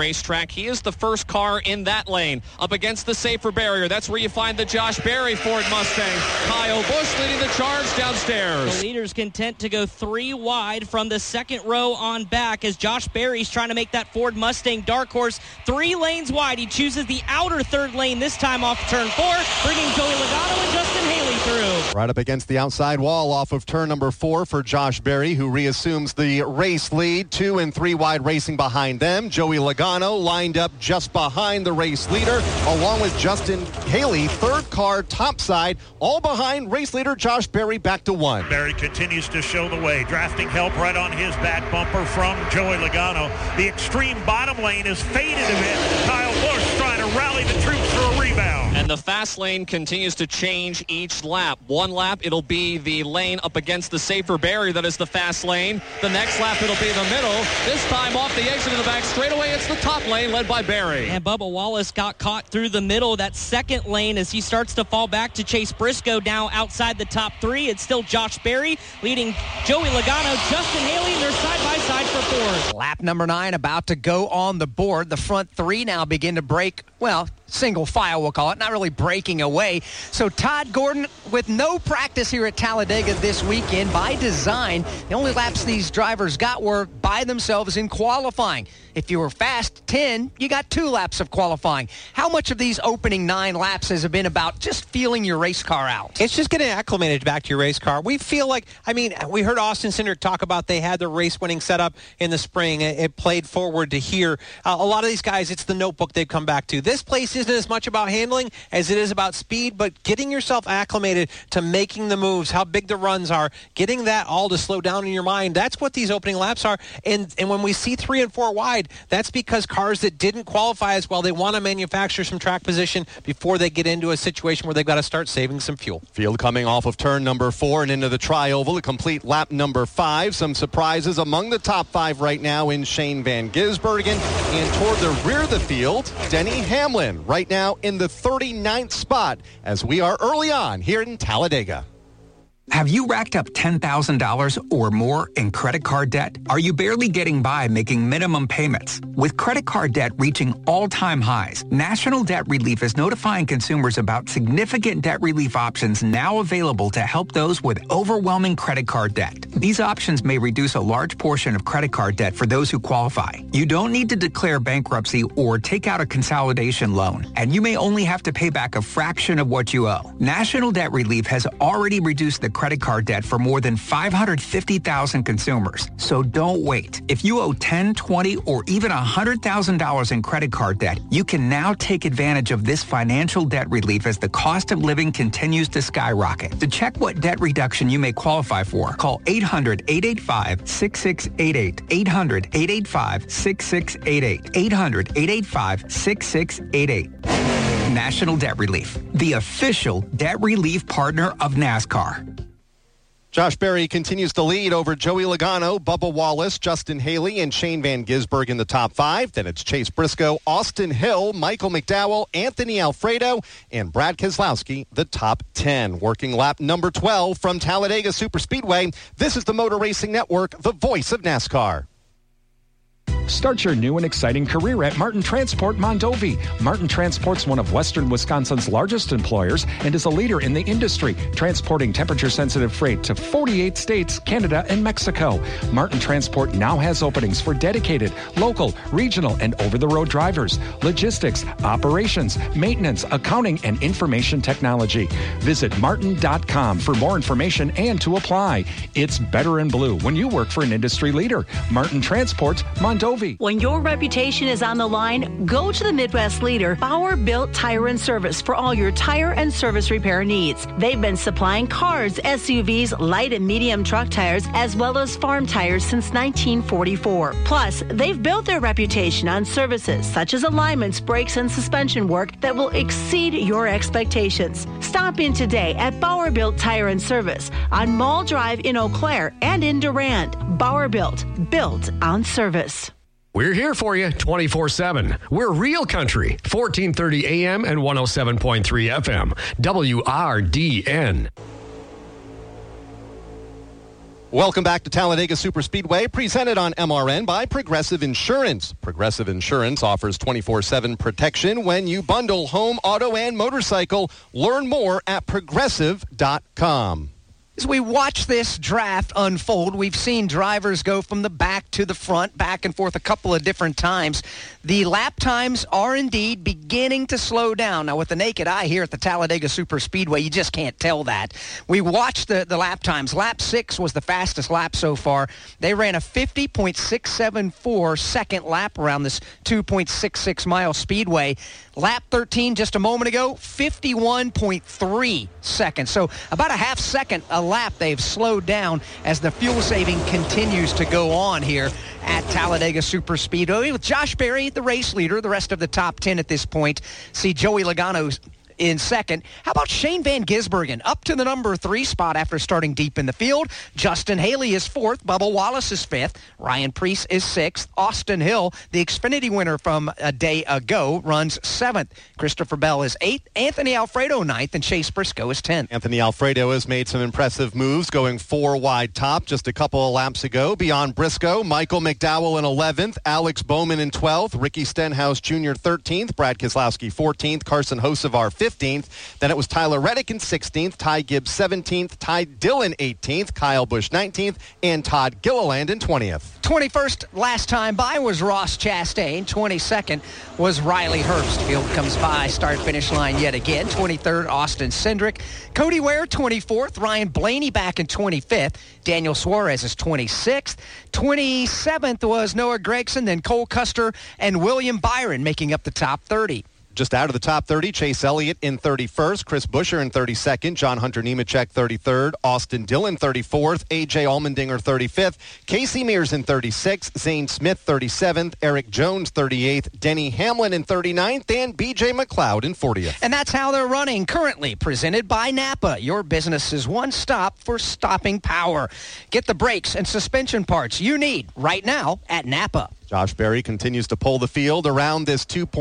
racetrack. He is the first car in that lane. Up against the safer barrier, that's where you find the Josh Berry Ford Mustang. Kyle Busch leading the charge downstairs.
The leader's content to go 3 wide from the second row on back as Josh Berry's trying to make that Ford Mustang dark horse 3 lanes wide. He chooses the outer third lane this time off turn 4, bringing Joey Logano and Justin Haley through.
Right up against the outside wall off of turn number 4 for Josh Berry, who reassumes the race lead. 2 and 3 wide racing behind them. Joey Logano lined up just behind the race leader, along with Justin Haley, third car topside, all behind race leader Josh Berry back to 1.
Berry continues to show the way. Drafting help right on his back bumper from Joey Logano. The extreme bottom lane is faded a bit. Kyle Busch trying to rally the troops for a rebound.
And the fast lane continues to change each lap. One lap, it'll be the lane up against the safer barrier that is the fast lane. The next lap, it'll be the middle. This time off the exit of the back straightaway, it's the top lane led by Berry.
And Bubba Wallace got caught through the middle of that second lane as he starts to fall back to Chase Briscoe now outside the top 3. It's still Josh Berry leading Joey Logano, Justin Haley, and they're side by side for 4th.
Lap number 9 about to go on the board. The front 3 now begin to break, well, single file we'll call it, not really breaking away. So Todd Gordon with no practice here at Talladega this weekend by design. The only laps these drivers got were by themselves in qualifying. If you were fast 10, you got 2 laps of qualifying. How much of these opening 9 laps has it been about just feeling your race car out?
It's just getting acclimated back to your race car. We feel like, we heard Austin Cindric talk about they had the race-winning setup in the spring. It played forward to here. A lot of these guys, it's the notebook they've come back to. This place isn't as much about handling as it is about speed, but getting yourself acclimated to making the moves, how big the runs are, getting that all to slow down in your mind. That's what these opening laps are. And when we see 3 and 4 wide, that's because cars that didn't qualify as well, they want to manufacture some track position before they get into a situation where they've got to start saving some fuel.
Field coming off of turn number 4 and into the tri-oval, a complete lap number 5. Some surprises among the top 5 right now in Shane Van Gisbergen. And toward the rear of the field, Denny Hamlin right now in the 39th spot as we are early on here in Talladega.
Have you racked up $10,000 or more in credit card debt? Are you barely getting by making minimum payments? With credit card debt reaching all-time highs, National Debt Relief is notifying consumers about significant debt relief options now available to help those with overwhelming credit card debt. These options may reduce a large portion of credit card debt for those who qualify. You don't need to declare bankruptcy or take out a consolidation loan, and you may only have to pay back a fraction of what you owe. National Debt Relief has already reduced the credit card debt for more than 550,000 consumers. So don't wait. If you owe $10, $20, or even $100,000 in credit card debt, you can now take advantage of this financial debt relief as the cost of living continues to skyrocket. To check what debt reduction you may qualify for, call 800-885-6688. 800-885-6688. 800-885-6688. National Debt Relief, the official debt relief partner of NASCAR.
Josh Berry continues to lead over Joey Logano, Bubba Wallace, Justin Haley, and Shane Van Gisbergen in the top 5. Then it's Chase Briscoe, Austin Hill, Michael McDowell, Anthony Alfredo, and Brad Keselowski, the top 10. Working lap number 12 from Talladega Superspeedway. This is the Motor Racing Network, the voice of NASCAR.
Start your new and exciting career at Martin Transport Mondovi. Martin Transport's one of Western Wisconsin's largest employers and is a leader in the industry, transporting temperature-sensitive freight to 48 states, Canada, and Mexico. Martin Transport now has openings for dedicated, local, regional, and over-the-road drivers, logistics, operations, maintenance, accounting, and information technology. Visit martin.com for more information and to apply. It's better in blue when you work for an industry leader. Martin Transport Mondovi.
When your reputation is on the line, go to the Midwest leader, Bauer Built Tire and Service, for all your tire and service repair needs. They've been supplying cars, SUVs, light and medium truck tires, as well as farm tires since 1944. Plus, they've built their reputation on services such as alignments, brakes, and suspension work that will exceed your expectations. Stop in today at Bauer Built Tire and Service on Mall Drive in Eau Claire and in Durand. Bauer Built on service.
We're here for you 24/7. We're Real Country, 1430 AM and 107.3 FM. WRDN.
Welcome back to Talladega Superspeedway, presented on MRN by Progressive Insurance. Progressive Insurance offers 24/7 protection when you bundle home, auto, and motorcycle. Learn more at progressive.com.
As we watch this draft unfold, we've seen drivers go from the back to the front, back and forth a couple of different times. The lap times are indeed beginning to slow down. Now, with the naked eye here at the Talladega Superspeedway, you just can't tell that. We watched the lap times. Lap 6 was the fastest lap so far. They ran a 50.674 second lap around this 2.66-mile speedway. Lap 13 just a moment ago, 51.3 seconds. So about a half second a lap they've slowed down as the fuel saving continues to go on here at Talladega Superspeedway. With Josh Berry, the race leader, the rest of the top 10 at this point. See Joey Logano in second. How about Shane Van Gisbergen up to the number 3 spot after starting deep in the field? Justin Haley is 4th. Bubba Wallace is 5th. Ryan Preece is 6th. Austin Hill, the Xfinity winner from a day ago, runs 7th. Christopher Bell is 8th. Anthony Alfredo 9th. And Chase Briscoe is 10th.
Anthony Alfredo has made some impressive moves, going 4 wide top just a couple of laps ago. Beyond Briscoe, Michael McDowell in 11th. Alex Bowman in 12th. Ricky Stenhouse Jr. 13th. Brad Keselowski 14th. Carson Hocevar 15th. Then it was Tyler Reddick in 16th, Ty Gibbs 17th, Ty Dillon 18th, Kyle Busch 19th, and Todd Gilliland in 20th.
21st last time by was Ross Chastain. 22nd was Riley Herbst. Field comes by, start-finish line yet again. 23rd, Austin Cindric. Cody Ware, 24th. Ryan Blaney back in 25th. Daniel Suarez is 26th. 27th was Noah Gragson, then Cole Custer and William Byron making up the top 30.
Just out of the top 30, Chase Elliott in 31st, Chris Buescher in 32nd, John Hunter Nemechek 33rd, Austin Dillon 34th, A.J. Allmendinger 35th, Casey Mears in 36th, Zane Smith 37th, Eric Jones 38th, Denny Hamlin in 39th, and B.J. McLeod in 40th.
And that's how they're running currently, presented by Napa, your business's one stop for stopping power. Get the brakes and suspension parts you need right now at Napa.
Josh Berry continues to pull the field around this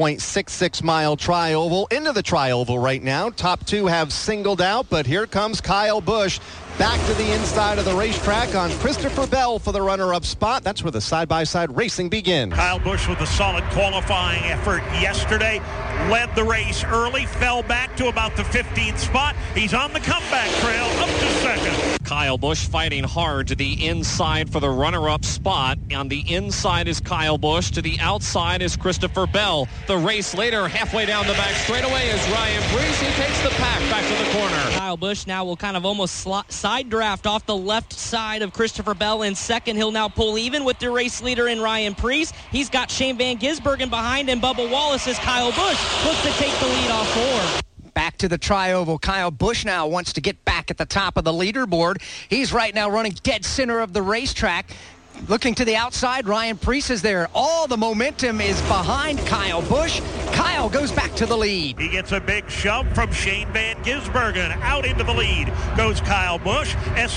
2.66-mile tri-oval. Into the tri-oval right now. Top 2 have singled out, but here comes Kyle Busch back to the inside of the racetrack on Christopher Bell for the runner-up spot. That's where the side-by-side racing begins.
Kyle Busch with a solid qualifying effort yesterday. Led the race early, fell back to about the 15th spot. He's on the comeback trail up to second.
Kyle Busch fighting hard to the inside for the runner-up spot. On the inside is Kyle Busch. To the outside is Christopher Bell. The race later, halfway down the back straightaway, is Ryan Preece. He takes the pack back to the corner.
Kyle Busch now will kind of almost side draft off the left side of Christopher Bell in second. He'll now pull even with the race leader in Ryan Preece. He's got Shane Van Gisbergen behind him. Bubba Wallace as Kyle Busch looks to take the lead off 4.
Back to the tri-oval. Kyle Busch now wants to get back at the top of the leaderboard. He's right now running dead center of the racetrack. Looking to the outside, Ryan Preece is there. All the momentum is behind Kyle Busch. Kyle goes back to the lead.
He gets a big shove from Shane Van Gisbergen. Out into the lead goes Kyle Busch.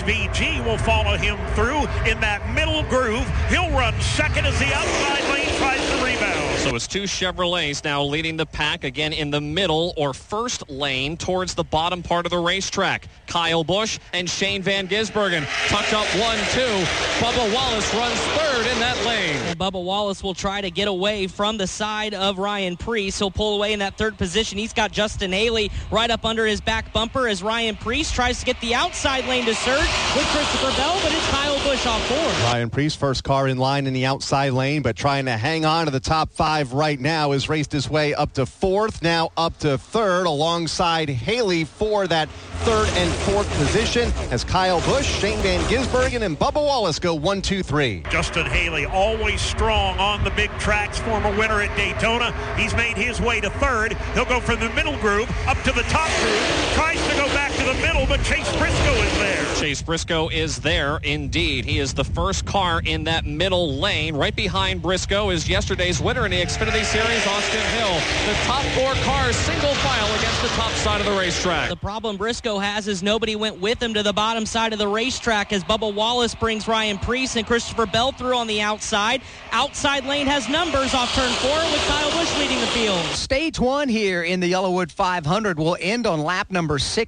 SVG will follow him through in that middle groove. He'll run second as the outside lane tries to rebound.
So it's 2 Chevrolets now leading the pack again in the middle or first lane towards the bottom part of the racetrack. Kyle Busch and Shane Van Gisbergen tucked up 1-2. Bubba Wallace runs third in that lane.
And Bubba Wallace will try to get away from the side of Ryan Preece. He'll pull away in that third position. He's got Justin Haley right up under his back bumper as Ryan Preece tries to get the outside lane to surge with Christopher Bell, but it's Kyle Busch off 4.
Ryan Preece, first car in line in the outside lane, but trying to hang on to the top 5 right now, has raced his way up to 4th, now up to 3rd, alongside Haley for that 3rd and 4th position as Kyle Busch, Shane Van Gisbergen, and Bubba Wallace go 1, 2, 3.
Justin Haley, always strong on the big tracks, former winner at Daytona. He's made his way to 3rd. He'll go from the middle groove up to the top groove. Tries to go back to the middle, but Chase Briscoe is there.
Chase Briscoe is there indeed. He is the first car in that middle lane. Right behind Briscoe is yesterday's winner in the Xfinity Series, Austin Hill. The top 4 cars single file against the top side of the racetrack.
The problem Briscoe has is nobody went with him to the bottom side of the racetrack as Bubba Wallace brings Ryan Preece and Christopher Bell through on the outside. Outside lane has numbers off turn 4 with Kyle Busch leading the field.
Stage 1 here in the Yellowwood 500 will end on lap number 60. That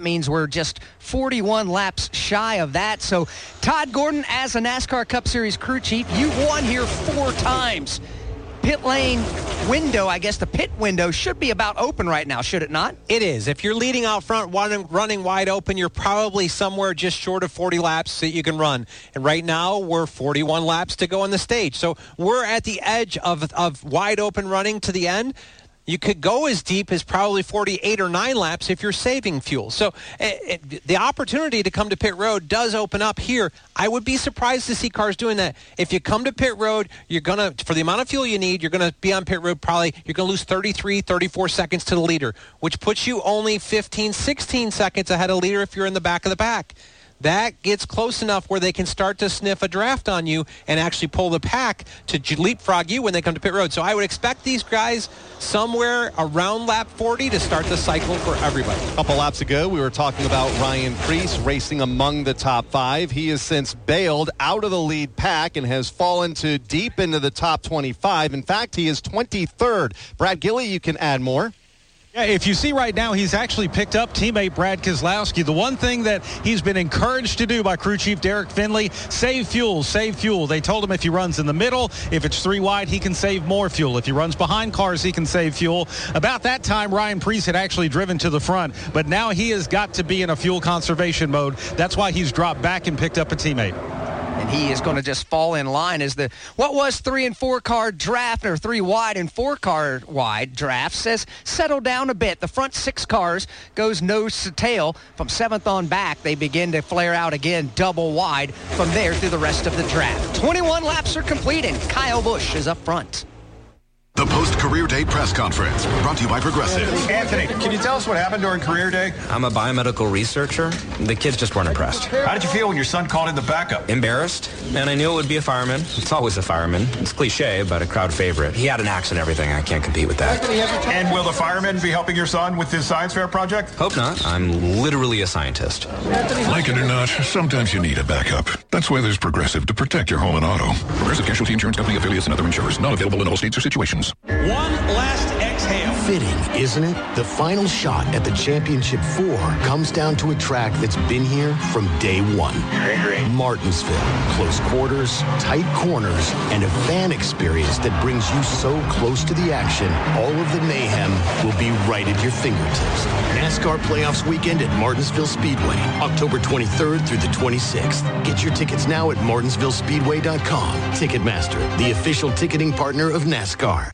that means we're just 41 laps shy of that. So, Todd Gordon, as a NASCAR Cup Series crew chief, you've won here 4 times. Pit lane window, I guess the pit window should be about open right now, should it not?
It is. If you're leading out front, running wide open, you're probably somewhere just short of 40 laps that you can run. And right now, we're 41 laps to go on the stage. So we're at the edge of wide open running to the end. You could go as deep as probably 48 or 9 laps if you're saving fuel. So the opportunity to come to pit road does open up here. I would be surprised to see cars doing that. If you come to pit road, you're going to, for the amount of fuel you need, you're going to be on pit road probably, you're going to lose 33, 34 seconds to the leader, which puts you only 15, 16 seconds ahead of leader if you're in the back of the pack. That gets close enough where they can start to sniff a draft on you and actually pull the pack to leapfrog you when they come to pit road. So I would expect these guys somewhere around lap 40 to start the cycle for everybody.
A couple laps ago, we were talking about Ryan Preece racing among the top 5. He has since bailed out of the lead pack and has fallen to deep into the top 25. In fact, he is 23rd. Brad Gilley, you can add more.
Yeah, if you see right now, he's actually picked up teammate Brad Keselowski. The one thing that he's been encouraged to do by crew chief Derek Finley, save fuel, save fuel. They told him if he runs in the middle, if it's 3 wide, he can save more fuel. If he runs behind cars, he can save fuel. About that time, Ryan Preece had actually driven to the front, but now he has got to be in a fuel conservation mode. That's why he's dropped back and picked up a teammate.
And he is going to just fall in line as what was 3 and 4 car draft, or 3 wide and 4 car wide draft, says settle down a bit. The front 6 cars goes nose to tail. From 7th on back, they begin to flare out again double wide from there through the rest of the draft. 21 laps are complete, and Kyle Busch is up front.
The post-career day press conference, brought to you by Progressive.
Anthony, can you tell us what happened during career day?
I'm a biomedical researcher. The kids just weren't impressed.
How did you feel when your son called in the backup?
Embarrassed, and I knew it would be a fireman. It's always a fireman. It's cliche, but a crowd favorite. He had an axe and everything. I can't compete with that.
And will the fireman be helping your son with his science fair project?
Hope not. I'm literally a scientist.
Like it or not, sometimes you need a backup. That's why there's Progressive to protect your home and auto. Progressive Casualty Insurance Company affiliates and other insurers. Not available in all states or situations.
One last exhale.
Fitting, isn't it? The final shot at the Championship 4 comes down to a track that's been here from day one. Martinsville. Close quarters, tight corners, and a fan experience that brings you so close to the action, all of the mayhem will be right at your fingertips. NASCAR Playoffs Weekend at Martinsville Speedway, October 23rd through the 26th. Get your tickets now at martinsvillespeedway.com. Ticketmaster, the official ticketing partner of NASCAR.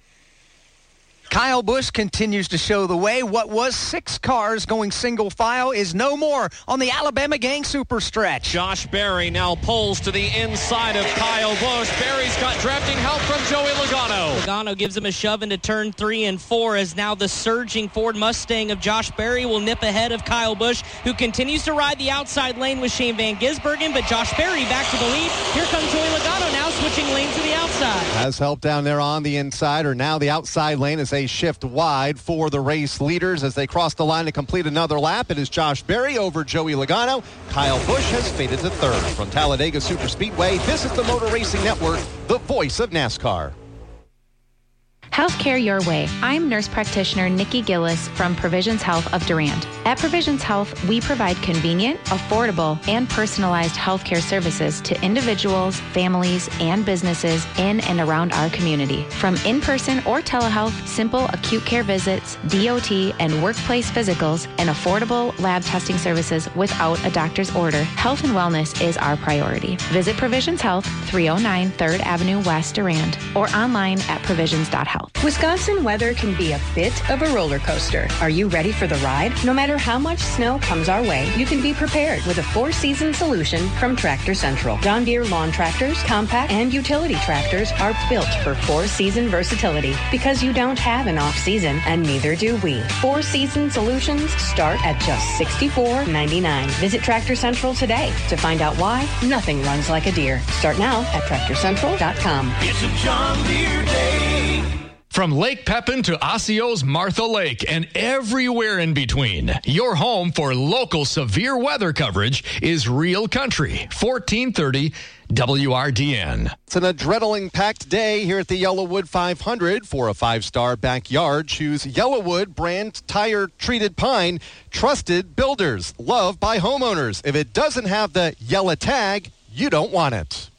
Kyle Busch continues to show the way. What was 6 cars going single file is no more on the Alabama Gang Super Stretch.
Josh Berry now pulls to the inside of Kyle Busch. Berry's got drafting help from Joey Logano.
Logano gives him a shove into turn 3 and 4 as now the surging Ford Mustang of Josh Berry will nip ahead of Kyle Busch, who continues to ride the outside lane with Shane Van Gisbergen, but Josh Berry back to the lead. Here comes Joey Logano now switching lanes to the outside.
Has help down there on the inside, or now the outside lane is a shift wide for the race leaders as they cross the line to complete another lap. It is Josh Berry over Joey Logano. Kyle Busch has faded to 3rd. From Talladega Superspeedway, this is the Motor Racing Network, the voice of NASCAR.
Healthcare your way. I'm nurse practitioner Nikki Gillis from Provisions Health of Durand. At Provisions Health, we provide convenient, affordable, and personalized healthcare services to individuals, families, and businesses in and around our community. From in-person or telehealth, simple acute care visits, DOT, and workplace physicals, and affordable lab testing services without a doctor's order, health and wellness is our priority. Visit Provisions Health, 309 3rd Avenue West, Durand, or online at provisions.health.
Wisconsin weather can be a bit of a roller coaster. Are you ready for the ride? No matter how much snow comes our way, you can be prepared with a 4-season solution from Tractor Central. John Deere lawn tractors, compact, and utility tractors are built for 4-season versatility because you don't have an off-season, and neither do we. 4-season solutions start at just $64.99. Visit Tractor Central today to find out why nothing runs like a Deere. Start now at TractorCentral.com.
It's a John Deere day.
From Lake Pepin to Osceola's Martha Lake and everywhere in between, your home for local severe weather coverage is Real Country, 1430 WRDN.
It's an adrenaline-packed day here at the Yellowwood 500. For a 5-star backyard, choose Yellowwood brand tire-treated pine. Trusted builders, loved by homeowners. If it doesn't have the yellow tag, you don't want it.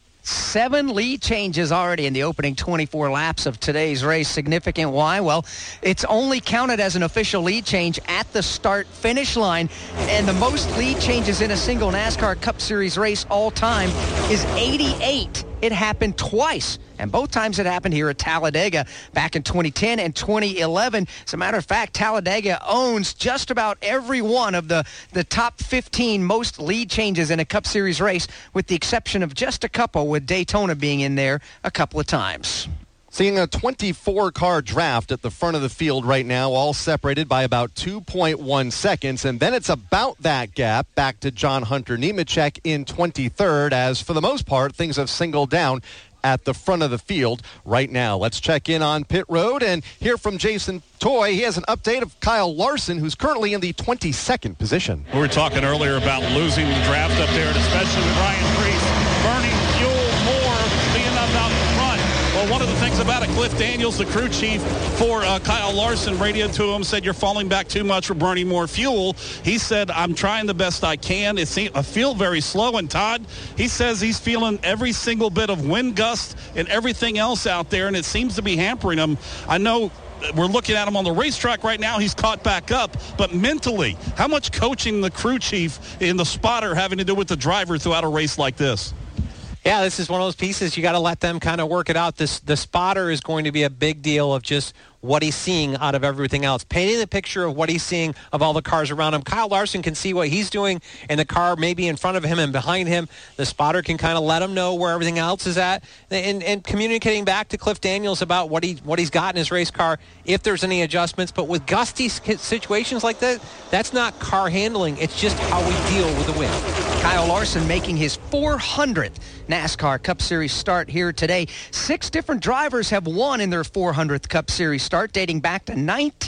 7 lead changes already in the opening 24 laps of today's race. Significant. Why? Well, it's only counted as an official lead change at the start-finish line, and the most lead changes in a single NASCAR Cup Series race all time is 88. It happened twice, and both times it happened here at Talladega back in 2010 and 2011. As a matter of fact, Talladega owns just about every one of the top 15 most lead changes in a Cup Series race, with the exception of just a couple, with Daytona being in there a couple of times.
Seeing a 24-car draft at the front of the field right now, all separated by about 2.1 seconds. And then it's about that gap back to John Hunter Nemechek in 23rd, as for the most part, things have singled down at the front of the field right now. Let's check in on pit road and hear from Jason Toy. He has an update of Kyle Larson, who's currently in the 22nd position.
We were talking earlier about losing the draft up there, and especially with Ryan Preece burning fuel more, being up out in front. Well, one of the things about it, Cliff Daniels, the crew chief for Kyle Larson, radioed to him, said, "You're falling back too much. We're burning more fuel." He said, "I'm trying the best I can. I feel very slow." And Todd, he says he's feeling every single bit of wind gust and everything else out there, and it seems to be hampering him. I know we're looking at him on the racetrack right now. He's caught back up. But mentally, how much coaching the crew chief in the spotter having to do with the driver throughout a race like this?
Yeah, this is one of those pieces you got to let them kind of work it out. The spotter is going to be a big deal of just what he's seeing out of everything else, painting the picture of what he's seeing of all the cars around him. Kyle Larson can see what he's doing in the car maybe in front of him and behind him. The spotter can kind of let him know where everything else is at, and communicating back to Cliff Daniels about what he's got in his race car, if there's any adjustments. But with gusty situations like that, that's not car handling. It's just how we deal with the wind.
Kyle Larson making his 400th NASCAR Cup Series start here today. 6 different drivers have won in their 400th Cup Series start, dating back to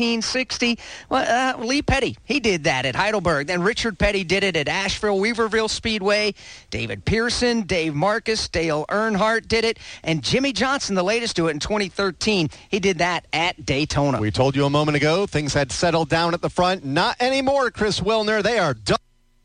1960. Lee Petty, he did that at Heidelberg. Then Richard Petty did it at Asheville, Weaverville Speedway. David Pearson, Dave Marcus, Dale Earnhardt did it. And Jimmy Johnson, the latest, to it in 2013. He did that at Daytona.
We told you a moment ago things had settled down at the front. Not anymore, Chris Wilner. They are done.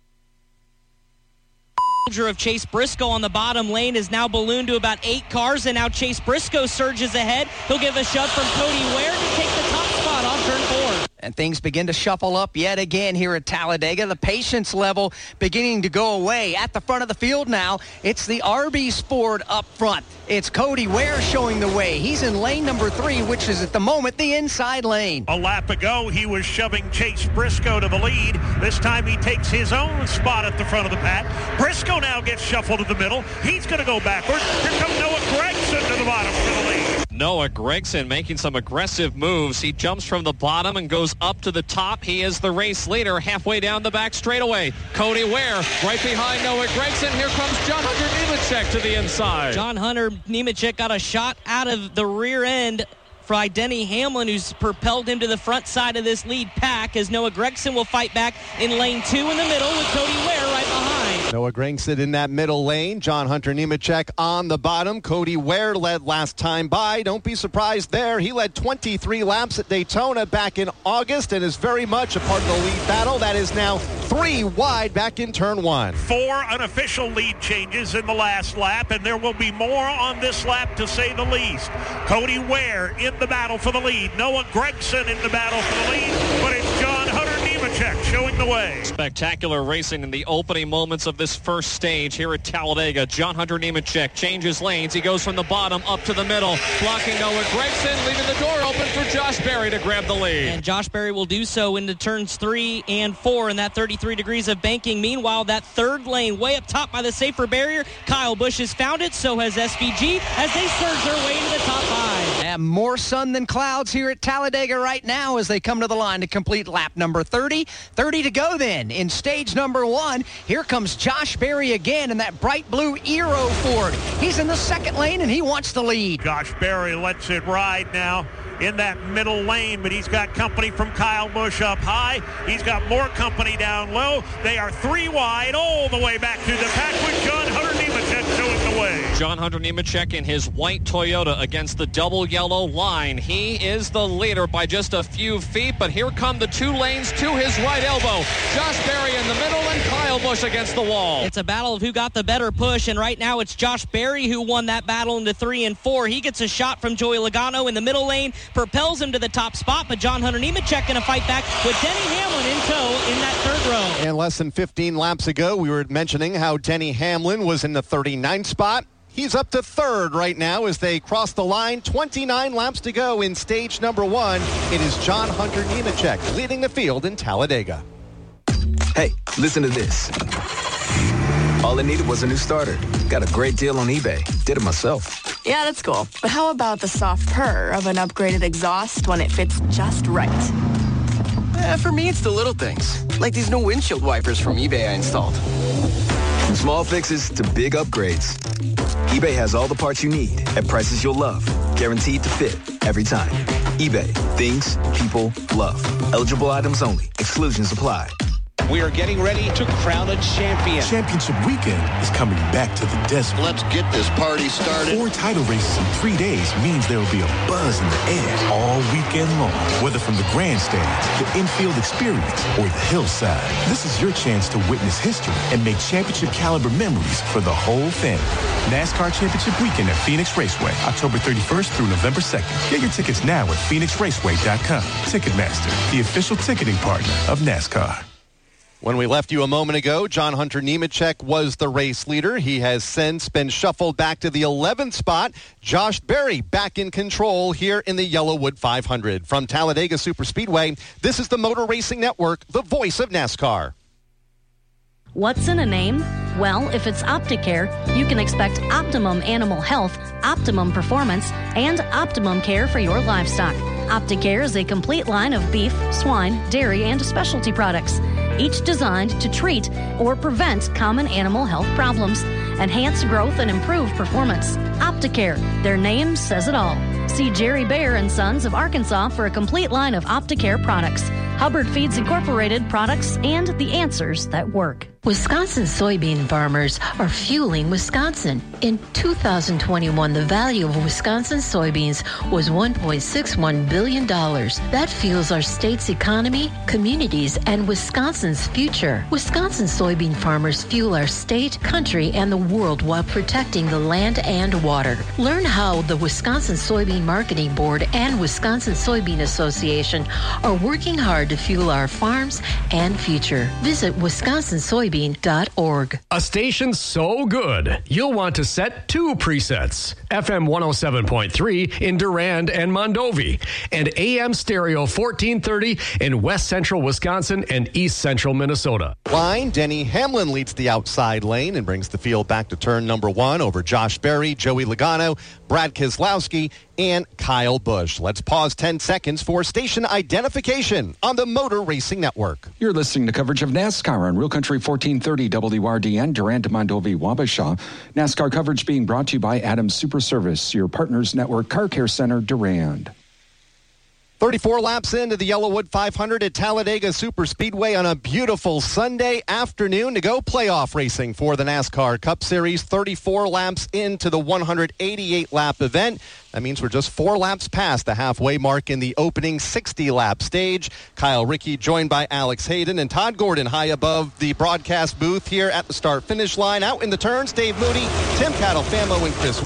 Of Chase Briscoe on the bottom lane is now ballooned to about 8 cars, and now Chase Briscoe surges ahead. He'll give a shove from Cody Ware to take the top spot off turn 4.
And things begin to shuffle up yet again here at Talladega. The patience level beginning to go away. At the front of the field now, it's the RB Sport up front. It's Cody Ware showing the way. He's in lane number 3, which is at the moment the inside lane.
A lap ago, he was shoving Chase Briscoe to the lead. This time he takes his own spot at the front of the pack. Briscoe now gets shuffled to the middle. He's going to go backwards. Here comes Noah Gragson to the bottom for the lead.
Noah Gragson making some aggressive moves. He jumps from the bottom and goes up to the top. He is the race leader halfway down the back straightaway. Cody Ware right behind Noah Gragson. Here comes John Hunter Nemechek to the inside.
John Hunter Nemechek got a shot out of the rear end by Denny Hamlin, who's propelled him to the front side of this lead pack, as Noah Gragson will fight back in lane 2 in the middle with Cody Ware right behind.
Noah Gragson in that middle lane. John Hunter Nemechek on the bottom. Cody Ware led last time by. Don't be surprised there. He led 23 laps at Daytona back in August and is very much a part of the lead battle. That is now 3 wide back in turn 1.
4 unofficial lead changes in the last lap, and there will be more on this lap, to say the least. Cody Ware in the battle for the lead. Noah Gragson in the battle for the lead, but it's John Hunter Nemechek showing the way.
Spectacular racing in the opening moments of this first stage here at Talladega. John Hunter Nemechek changes lanes. He goes from the bottom up to the middle, blocking Noah Gragson, leaving the door open for Josh Berry to grab the lead.
And Josh Berry will do so into turns 3 and 4 in that 33 degrees of banking. Meanwhile, that third lane way up top by the safer barrier, Kyle Busch has found it. So has SVG as they surge their way into the top 5.
And more sun than clouds here at Talladega right now as they come to the line to complete lap number 30. 30 to go then in stage number 1. Here comes Josh Berry again in that bright blue Aero Ford. He's in the second lane and he wants the lead.
Josh Berry lets it ride now. in that middle lane, but he's got company from Kyle Busch up high. He's got more company down low. They are 3 wide all the way back to the pack with John Hunter Nemechek showing the way.
John Hunter Nemechek in his white Toyota against the double yellow line. He is the leader by just a few feet, but here come the 2 lanes to his right elbow. Josh Berry in the middle and Kyle Busch against the wall.
It's a battle of who got the better push, and right now it's Josh Berry who won that battle into 3 and 4. He gets a shot from Joey Logano in the middle lane, propels him to the top spot, but John Hunter Nemechek going to fight back with Denny Hamlin in tow in that 3rd row.
And less than 15 laps ago, we were mentioning how Denny Hamlin was in the 39th spot. He's up to 3rd right now as they cross the line. 29 laps to go in stage number 1. It is John Hunter Nemechek leading the field in Talladega.
Hey, listen to this. All I needed was a new starter. Got a great deal on eBay. Did it myself.
Yeah, that's cool. But how about the soft purr of an upgraded exhaust when it fits just right?
For me, it's the little things, like these new windshield wipers from eBay I installed.
From small fixes to big upgrades, eBay has all the parts you need at prices you'll love. Guaranteed to fit every time. eBay. Things people love. Eligible items only. Exclusions apply.
We are getting ready to crown a champion.
Championship weekend is coming back to the desert.
Let's get this party started.
4 title races in 3 days means there will be a buzz in the air all weekend long. Whether from the grandstands, the infield experience, or the hillside, this is your chance to witness history and make championship caliber memories for the whole family. NASCAR Championship Weekend at Phoenix Raceway, October 31st through November 2nd. Get your tickets now at PhoenixRaceway.com. Ticketmaster, the official ticketing partner of NASCAR.
When we left you a moment ago, John Hunter Nemechek was the race leader. He has since been shuffled back to the 11th spot. Josh Berry back in control here in the Yellowwood 500. From Talladega Superspeedway, this is the Motor Racing Network, the voice of NASCAR.
What's in a name? Well, if it's Opticare, you can expect optimum animal health, optimum performance, and optimum care for your livestock. Opticare is a complete line of beef, swine, dairy, and specialty products, each designed to treat or prevent common animal health problems, enhance growth, and improve performance. Opticare, their name says it all. See Jerry Bayer and Sons of Arkansas for a complete line of Opticare products. Hubbard Feeds Incorporated products and the answers that work.
Wisconsin soybean farmers are fueling Wisconsin. In 2021, the value of Wisconsin soybeans was $1.61 billion. That fuels our state's economy, communities, and Wisconsin's future. Wisconsin soybean farmers fuel our state, country, and the world while protecting the land and water. Learn how the Wisconsin Soybean Marketing Board and Wisconsin Soybean Association are working hard to fuel our farms and future. Visit wisconsinsoybean.org.
A station so good, you'll want to set 2 presets. FM 107.3 in Durand and Mondovi, and AM stereo 1430 in West Central Wisconsin and East Central Minnesota.
Line, Denny Hamlin leads the outside lane and brings the field back to turn number 1 over Josh Berry, Joey Logano, Brad Keselowski, and Kyle Busch. Let's pause 10 seconds for station identification on the Motor Racing Network.
You're listening to coverage of NASCAR on Real Country 1430 WRDN, Durand to Mondovi, Wabasha. NASCAR coverage being brought to you by Adams Super Service, your partners network car care center, Durand.
34 laps into the Yellowwood 500 at Talladega Superspeedway on a beautiful Sunday afternoon to go playoff racing for the NASCAR Cup Series. 34 laps into the 188-lap event. That means we're just 4 laps past the halfway mark in the opening 60-lap stage. Kyle Rickey joined by Alex Hayden and Todd Gordon high above the broadcast booth here at the start-finish line. Out in the turns, Dave Moody, Tim Catalfamo, and Chris